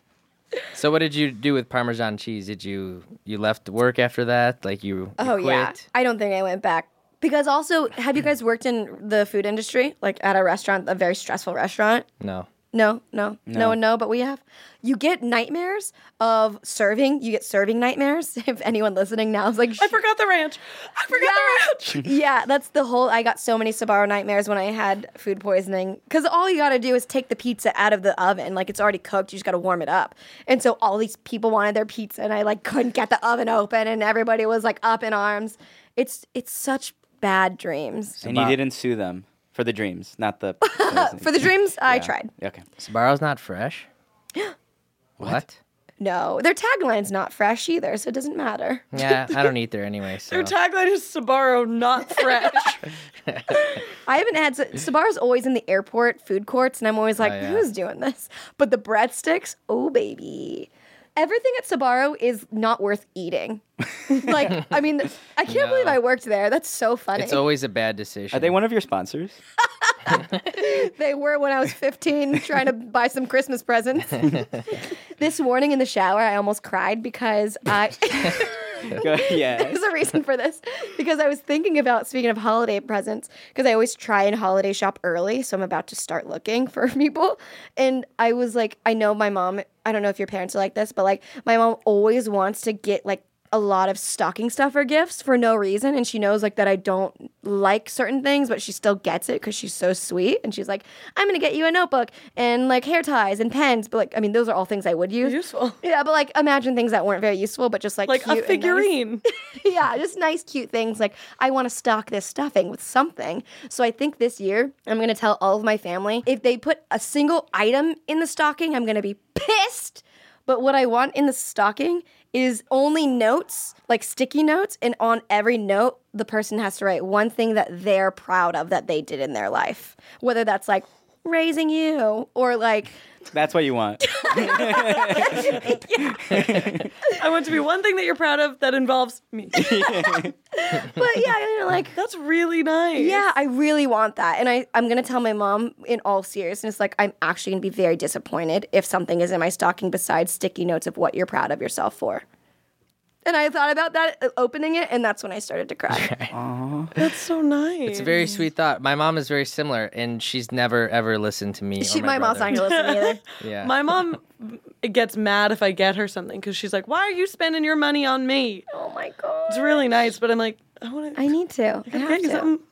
So what did you do with Parmesan cheese? Did you you left work after that? Like you, you Oh, quit? yeah. I don't think I went back. Because also, have you guys worked in the food industry? Like at a restaurant, a very stressful restaurant? No. No, no, no, no, one know, but we have. You get nightmares of serving. You get serving nightmares. If anyone listening now is like, I forgot the ranch. I forgot the ranch. yeah, that's the whole. I got so many Sbarro nightmares when I had food poisoning. Because all you got to do is take the pizza out of the oven. Like, it's already cooked. You just got to warm it up. And so all these people wanted their pizza, and I, like, couldn't get the oven open, and everybody was, like, up in arms. It's it's such bad dreams. And you didn't sue them for the dreams, not the. For the dreams, I Yeah. tried. Okay. Sbarro's not fresh. What? No, their tagline's not fresh either, so it doesn't matter. Yeah, I don't eat there anyway. So Their tagline is Sbarro, not fresh. I haven't had Sbarro's always in the airport food courts, and I'm always like, Oh, yeah. who's doing this? But the breadsticks, oh baby, everything at Sbarro is not worth eating. Like, I mean, I can't No. believe I worked there. That's so funny. it's always a bad decision. Are they one of your sponsors? They were when I was fifteen, trying to buy some Christmas presents. This morning in the shower, I almost cried because I. Yeah. There's a reason for this. Because I was thinking about, speaking of holiday presents, because I always try and holiday shop early, so I'm about to start looking for people. And I was like, I know my mom, I don't know if your parents are like this, but like my mom always wants to get like a lot of stocking stuffer gifts for no reason. And she knows like that I don't like certain things, but she still gets it because she's so sweet. And she's like, I'm going to get you a notebook and like hair ties and pens. But like, I mean, those are all things I would use. Useful. Yeah, but like imagine things that weren't very useful, but just like Like cute a and nice. figurine. Yeah, just nice, cute things. Like, I want to stock this stuffing with something. So I think this year, I'm going to tell all of my family, if they put a single item in the stocking, I'm going to be pissed. But what I want in the stocking is only notes, like sticky notes. And on every note, the person has to write one thing that they're proud of that they did in their life. Whether that's like raising you or like... That's what you want. I want to be one thing that you're proud of that involves me. But yeah, you know, like... That's really nice. Yeah, I really want that. And I, I'm going to tell my mom in all seriousness, like, I'm actually going to be very disappointed if something is in my stocking besides sticky notes of what you're proud of yourself for. And I thought about that, uh, opening it, and that's when I started to cry. That's so nice. It's a very sweet thought. My mom is very similar, and she's never ever listened to me. She, or my my mom's brother. not going to listen either. Yeah. My mom gets mad if I get her something because she's like, "Why are you spending your money on me?" Oh my God. It's really nice, but I'm like, I want to. I need to. I have to. something.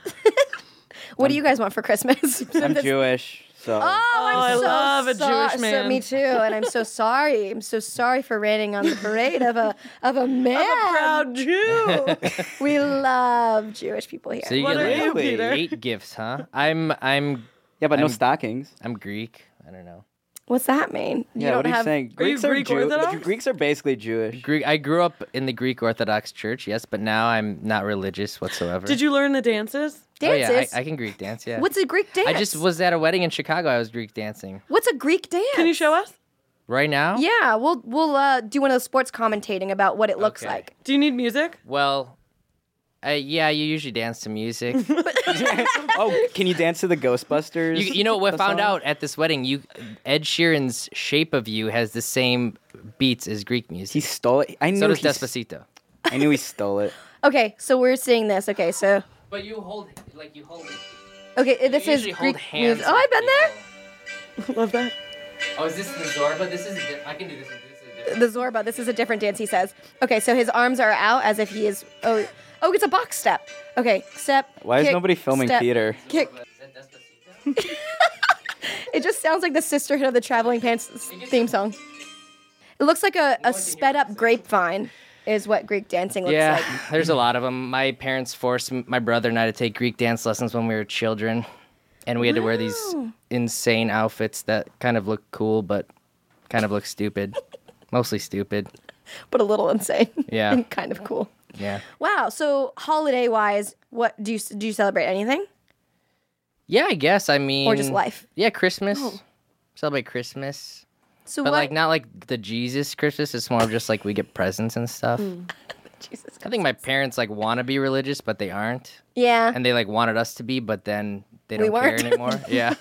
What do you guys want for Christmas? I'm Jewish, so Oh, I'm I so love a so- Jewish so- man. me too, and I'm so sorry. I'm so sorry for raining on the parade of a of a man. I'm a proud Jew. We love Jewish people here. So you What get are like you, Really? Peter? eight gifts, huh? I'm I'm yeah, but no I'm- stockings. I'm Greek. I don't know. What's that mean? You Yeah, don't what are you have. saying? Are you Greeks are Greek Jew- Orthodox? Greeks are basically Jewish. Greek. I grew up in the Greek Orthodox Church, yes, but now I'm not religious whatsoever. Did you learn the dances? Oh yeah, I, Dances? I can Greek dance. Yeah. What's a Greek dance? I just was at a wedding in Chicago. I was Greek dancing. What's a Greek dance? Can you show us? Right now? Yeah, we'll we'll uh, do one of those sports commentating about what it looks Okay. like. Do you need music? Well, uh, yeah, you usually dance to music. Oh, can you dance to the Ghostbusters? you, you know what I found song? out at this wedding? You Ed Sheeran's "Shape of You" has the same beats as Greek music. He stole it. I knew. so does he s- Despacito. I knew he stole it. Okay, so we're seeing this. Okay, so But you hold like you hold. okay, this is Greek music. Oh, I've been there. Love that. Oh, is this the Zorba? This is. Di- I can do this. This is different. The Zorba. This is a different dance. He says. Okay, so his arms are out as if he is. Oh, oh, it's a box step. Okay, step. Why is kick, nobody filming step, Peter? Kick. Is that Despacito? It just sounds like the Sisterhood of the Traveling Pants theme song. It looks like a, a sped up grapevine, is what Greek dancing looks Yeah, like. there's a lot of them. My parents forced m- my brother and I to take Greek dance lessons when we were children, and we had to wear these insane outfits that kind of look cool but kind of look stupid, mostly stupid. But a little insane. Yeah. And kind of cool. Yeah, Wow. So holiday wise, what do you do? You celebrate anything yeah. I guess I mean, or just life? Yeah, Christmas. Celebrate Christmas, So but what? like not like the Jesus Christmas. It's more of just like we get presents and stuff. Jesus. I think my parents like want to be religious, but they aren't, Yeah. and they like wanted us to be, but then they We don't care weren't. anymore. Yeah.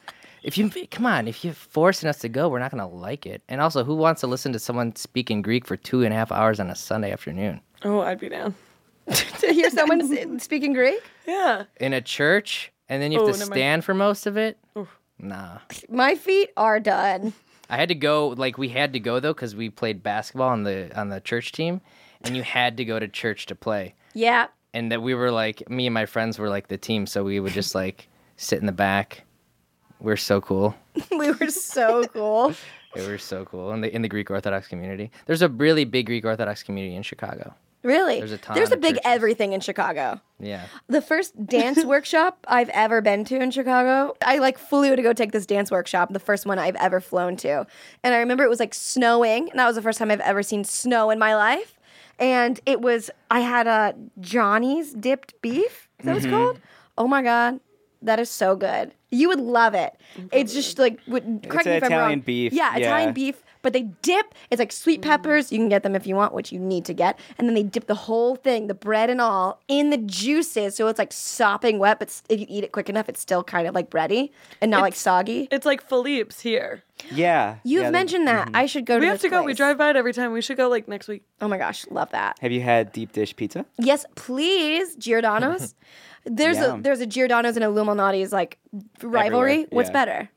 If you come on, if you're forcing us to go, we're not gonna like it. And also, who wants to listen to someone speak in Greek for two and a half hours on a Sunday afternoon Oh, I'd be down. to hear someone s- speaking Greek? Yeah. in a church, and then you have Oh, to never mind. stand for most of it? Nah. My feet are done. I had to go. Like we had to go though, because we played basketball on the on the church team, and you had to go to church to play. Yeah. And that we were like, me and my friends were like the team, so we would just like sit in the back. We're so cool. We were so cool. It was so cool in the in the Greek Orthodox community. There's a really big Greek Orthodox community in Chicago. Really? There's a ton There's a of big churches. everything in Chicago. Yeah. The first dance workshop I've ever been to in Chicago, I like flew to go take this dance workshop, the first one I've ever flown to. And I remember it was like snowing, and that was the first time I've ever seen snow in my life. And it was, I had a Johnny's dipped beef. Is that what it's called? Oh my God. That is so good. You would love it. It's just like, would, correct me if I'm wrong. Italian beef, Yeah, yeah. Italian beef. But they dip, it's like sweet peppers. You can get them if you want, which you need to get. And then they dip the whole thing, the bread and all, in the juices. So it's like sopping wet, but s- if you eat it quick enough, it's still kind of like bready and not like soggy. It's like Philippe's here. Yeah. You've yeah, they- mentioned that. I should go to We this have to go. We place. drive by it every time. We should go like next week. Oh my gosh, love that. Have you had deep dish pizza? Yes, please, Giordano's. There's Yeah. a there's a Giordano's and Illuminati's like rivalry. Everywhere, What's yeah. better?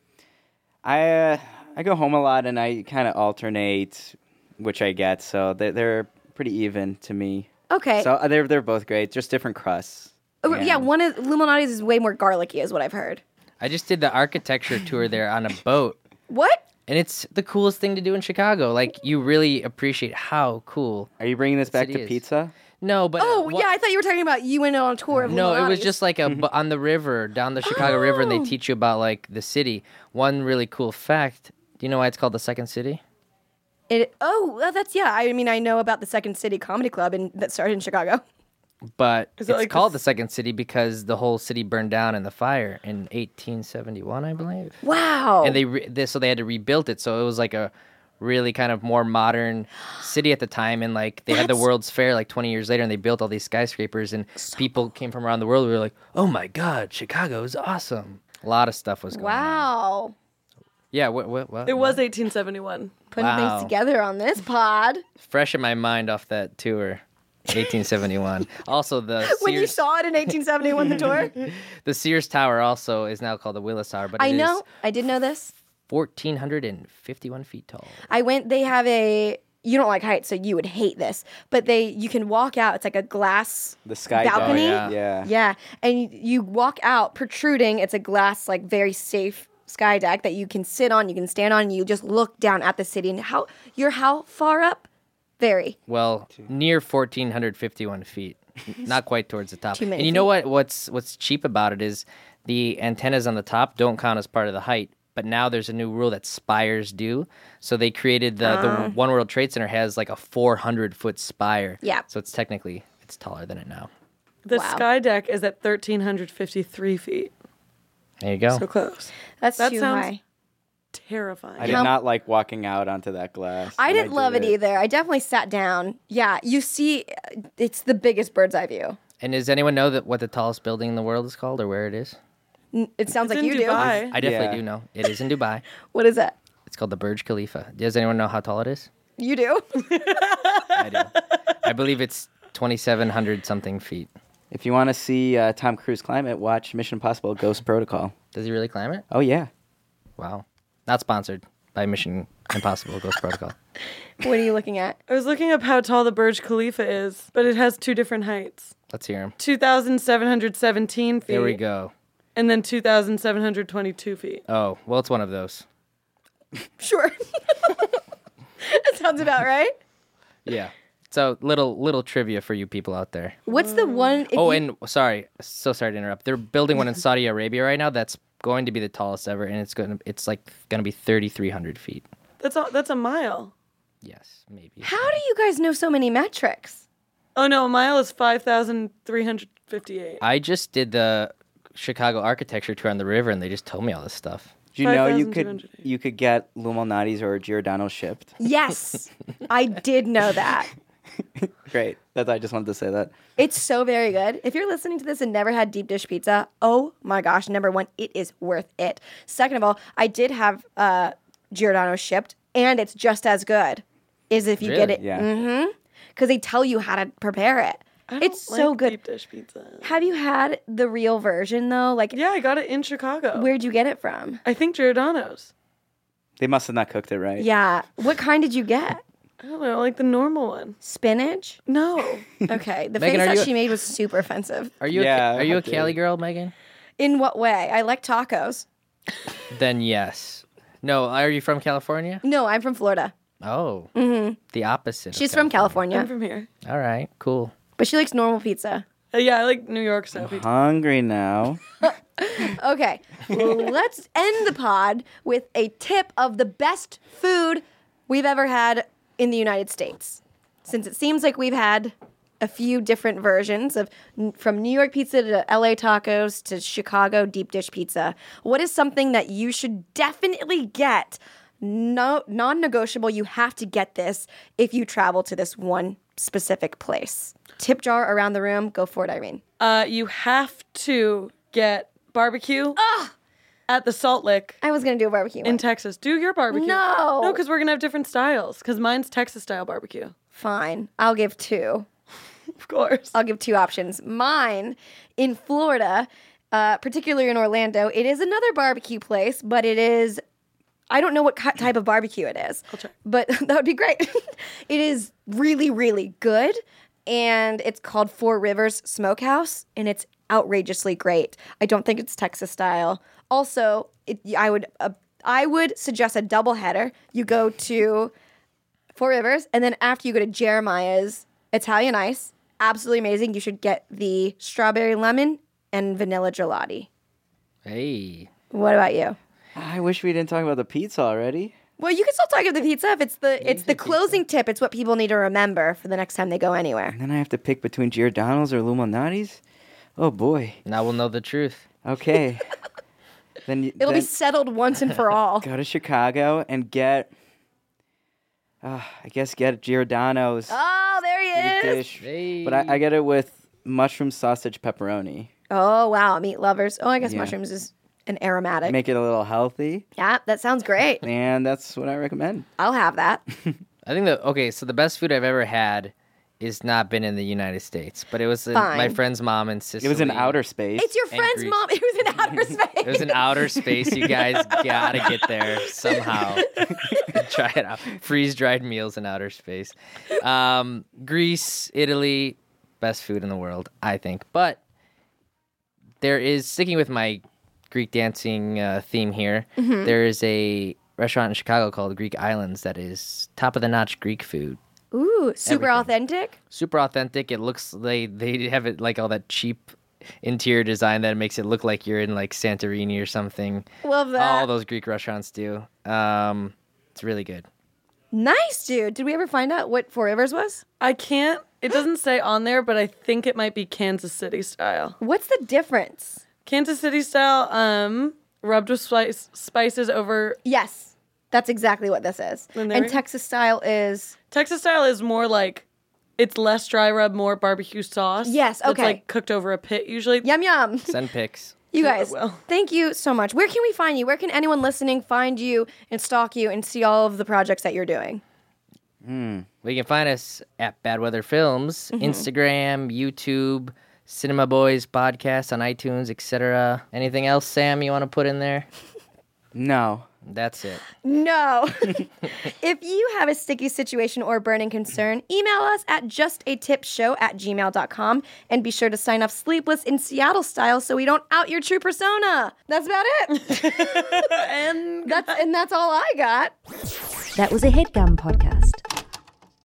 I uh, I go home a lot and I kind of alternate which I get, so they're, they're pretty even to me. Okay. So uh, they're they're both great, just different crusts. Oh, yeah, one of Illuminati's is way more garlicky, is what I've heard. I just did the architecture tour there on a boat, What? and it's the coolest thing to do in Chicago. Like you really appreciate how cool. Are you bringing this back City to is. pizza? No, but Oh, what- yeah, I thought you were talking about you went on a tour of No, it was Illuminati's. just like a bu- on the river down the Chicago River, and they Oh. teach you about like the city. One really cool fact: do you know why it's called the Second City? It, oh, well, that's, yeah. I mean, I know about the Second City Comedy Club in, that started in Chicago. But Is it's it like called this- the Second City because the whole city burned down in the fire in eighteen seventy-one, I believe. Wow. And they, re- they so they had to rebuild it. So it was like a really kind of more modern city at the time. And like they had the That's- World's Fair like twenty years later, and they built all these skyscrapers, and people came from around the world. We were like, oh my God, Chicago is awesome. A lot of stuff was going on. Wow. Yeah, what, what, what? It was what? eighteen seventy-one. Putting Wow. things together on this pod. Fresh in my mind off that tour, eighteen seventy-one. Also, the Sears, When you saw it in eighteen seventy-one, the tour. the Sears Tower also is now called the Willis Tower, but I it know. is I did know this. fourteen fifty-one feet tall. I went. They have a. You don't like heights, so you would hate this. But they, you can walk out. It's like a glass The sky balcony. deck. Oh, yeah. Yeah, and you, you walk out protruding. It's a glass, like very safe sky deck that you can sit on. You can stand on. And you just look down at the city. And how you're how far up? Very. Well, near fourteen fifty-one feet, not quite towards the top. Too many and you know feet. what? What's what's cheap about it is the antennas on the top don't count as part of the height. But now there's a new rule that spires do. So they created the the One World Trade Center has like a four hundred foot spire. Yeah. So it's technically it's taller than it now. The Wow. sky deck is at one thousand three hundred fifty-three feet. There you go. So close. That's That too sounds- high. Terrifying. I did How- not like walking out onto that glass. I when didn't love did it either. I definitely sat down. Yeah, you see, it's the biggest bird's eye view. And does anyone know that what the tallest building in the world is called or where it is? It sounds It's like in you Dubai. do. I definitely Yeah. do know. It is in Dubai. What is it? It's called the Burj Khalifa. Does anyone know how tall it is? You do. I do. I believe it's twenty-seven hundred something feet. If you want to see uh, Tom Cruise climb it, watch Mission Impossible Ghost Protocol. Does he really climb it? Oh, yeah. Wow. Not sponsored by Mission Impossible Ghost Protocol. What are you looking at? I was looking up how tall the Burj Khalifa is, but it has two different heights. Let's hear him. two thousand seven hundred seventeen feet. There we go. And then two thousand seven hundred twenty-two feet. Oh, well, it's one of those. Sure. That sounds about right. Yeah. So little little trivia for you people out there. What's the one? if Oh, you- and sorry, so sorry to interrupt. They're building one in Saudi Arabia right now. That's going to be the tallest ever, and it's going to it's like going to be thirty-three hundred feet. That's a, that's a mile. Yes, maybe. How do you guys know so many metrics? Oh no, a mile is five thousand three hundred fifty-eight. I just did the Chicago architecture tour on the river, and they just told me all this stuff. Do you know you five thousand two could hundred. you could get Lumalnati's or Giordano's shipped? Yes, I did know that. Great. That's I just wanted to say that. It's so very good. If you're listening to this and never had deep dish pizza, oh my gosh, number one, it is worth it. Second of all, I did have uh, Giordano shipped, and it's just as good as if you get Really? it. Yeah. Mm-hmm. Because they tell you how to prepare it. I don't It's so like good. Deep dish pizza. Have you had the real version though? Like, Yeah, I got it in Chicago. where'd you get it from? I think Giordano's. They must have not cooked it right. Yeah. What kind did you get? I don't know, like the normal one. Spinach? No. Okay. The Megan, face are that you- she made was super offensive. Are you Yeah, a, are you a I did. Cali girl, Megan? In what way? I like tacos. Then yes. No, are you from California? No, I'm from Florida. Oh, the opposite. of She's from California, I'm from here. All right, cool. but she likes normal pizza. Uh, yeah, I like New York style pizza. Hungry now. Okay, let's end the pod with a tip of the best food we've ever had in the United States. Since it seems like we've had a few different versions of from New York pizza to L A tacos to Chicago deep dish pizza. What is something that you should definitely get? No, non-negotiable. You have to get this if you travel to this one specific place. Tip jar around the room. Go for it, Irene. Uh, you have to get barbecue at the Salt Lick I was gonna do a barbecue. in one. Texas. Do your barbecue. No. No, because we're going to have different styles. Because mine's Texas style barbecue. Fine. I'll give two. Of course. I'll give two options. Mine in Florida, uh, particularly in Orlando, it is another barbecue place, but it is. I don't know what ki- type of barbecue it is, I'll check. but that would be great. It is really, really good, and it's called Four Rivers Smokehouse, and it's outrageously great. I don't think it's Texas style. Also, it, I would uh, I would suggest a double header. You go to Four Rivers, and then after you go to Jeremiah's Italian Ice, absolutely amazing. You should get the strawberry lemon and vanilla gelati. Hey, What about you? I wish we didn't talk about the pizza already. Well, you can still talk about the pizza if it's the it's the closing tip. It's what people need to remember for the next time they go anywhere. And then I have to pick between Giordano's or Lumalnati's. Oh boy. now we'll know the truth. Okay. then y- It'll be then settled once and for all. go to Chicago and get. Uh, I guess get Giordano's Oh, there he deep is. dish, Hey. but I, I get it with mushroom sausage pepperoni. Oh wow, meat lovers. Oh, I guess Yeah. mushrooms is and aromatic. Make it a little healthy, yeah, that sounds great. and that's what I recommend. I'll have that. I think that okay. So the best food I've ever had is not been in the United States, but it was in Fine. my friend's mom in Sicily. It was in outer space. It's your And friend's Greece. mom. It was in outer space. It was in outer space. You guys gotta get there somehow. Try it out. Freeze dried meals in outer space. Um, Greece, Italy, best food in the world, I think. But there is, sticking with my Greek dancing uh, theme here, Mm-hmm. there is a restaurant in Chicago called Greek Islands that is top of the notch Greek food. Ooh, super Everything. authentic. Super authentic. It looks they they have it like all that cheap interior design that makes it look like you're in like Santorini or something. Love that. All those Greek restaurants do. Um, it's really good. Nice, dude. Did we ever find out what Four Rivers was? I can't. It doesn't say on there, but I think it might be Kansas City style. What's the difference? Kansas City style, um, rubbed with spice, spices over. Yes, that's exactly what this is. And there And we- Texas style is Texas style is more like, it's less dry rub, more barbecue sauce. Yes, That's okay. like cooked over a pit usually. yum yum. Send pics. You Yeah, guys, well. thank you so much. Where can we find you? Where can anyone listening find you and stalk you and see all of the projects that you're doing? We can find us at Bad Weather Films, Mm-hmm. Instagram, YouTube, Cinema Boys podcast on iTunes, et cetera. Anything else, Sam, you want to put in there? No. That's it. No. If you have a sticky situation or burning concern, email us at justatipshow at gmail dot com and be sure to sign off Sleepless in Seattle style so we don't out your true persona. That's about it. And That's and that's all I got. That was a headgum podcast.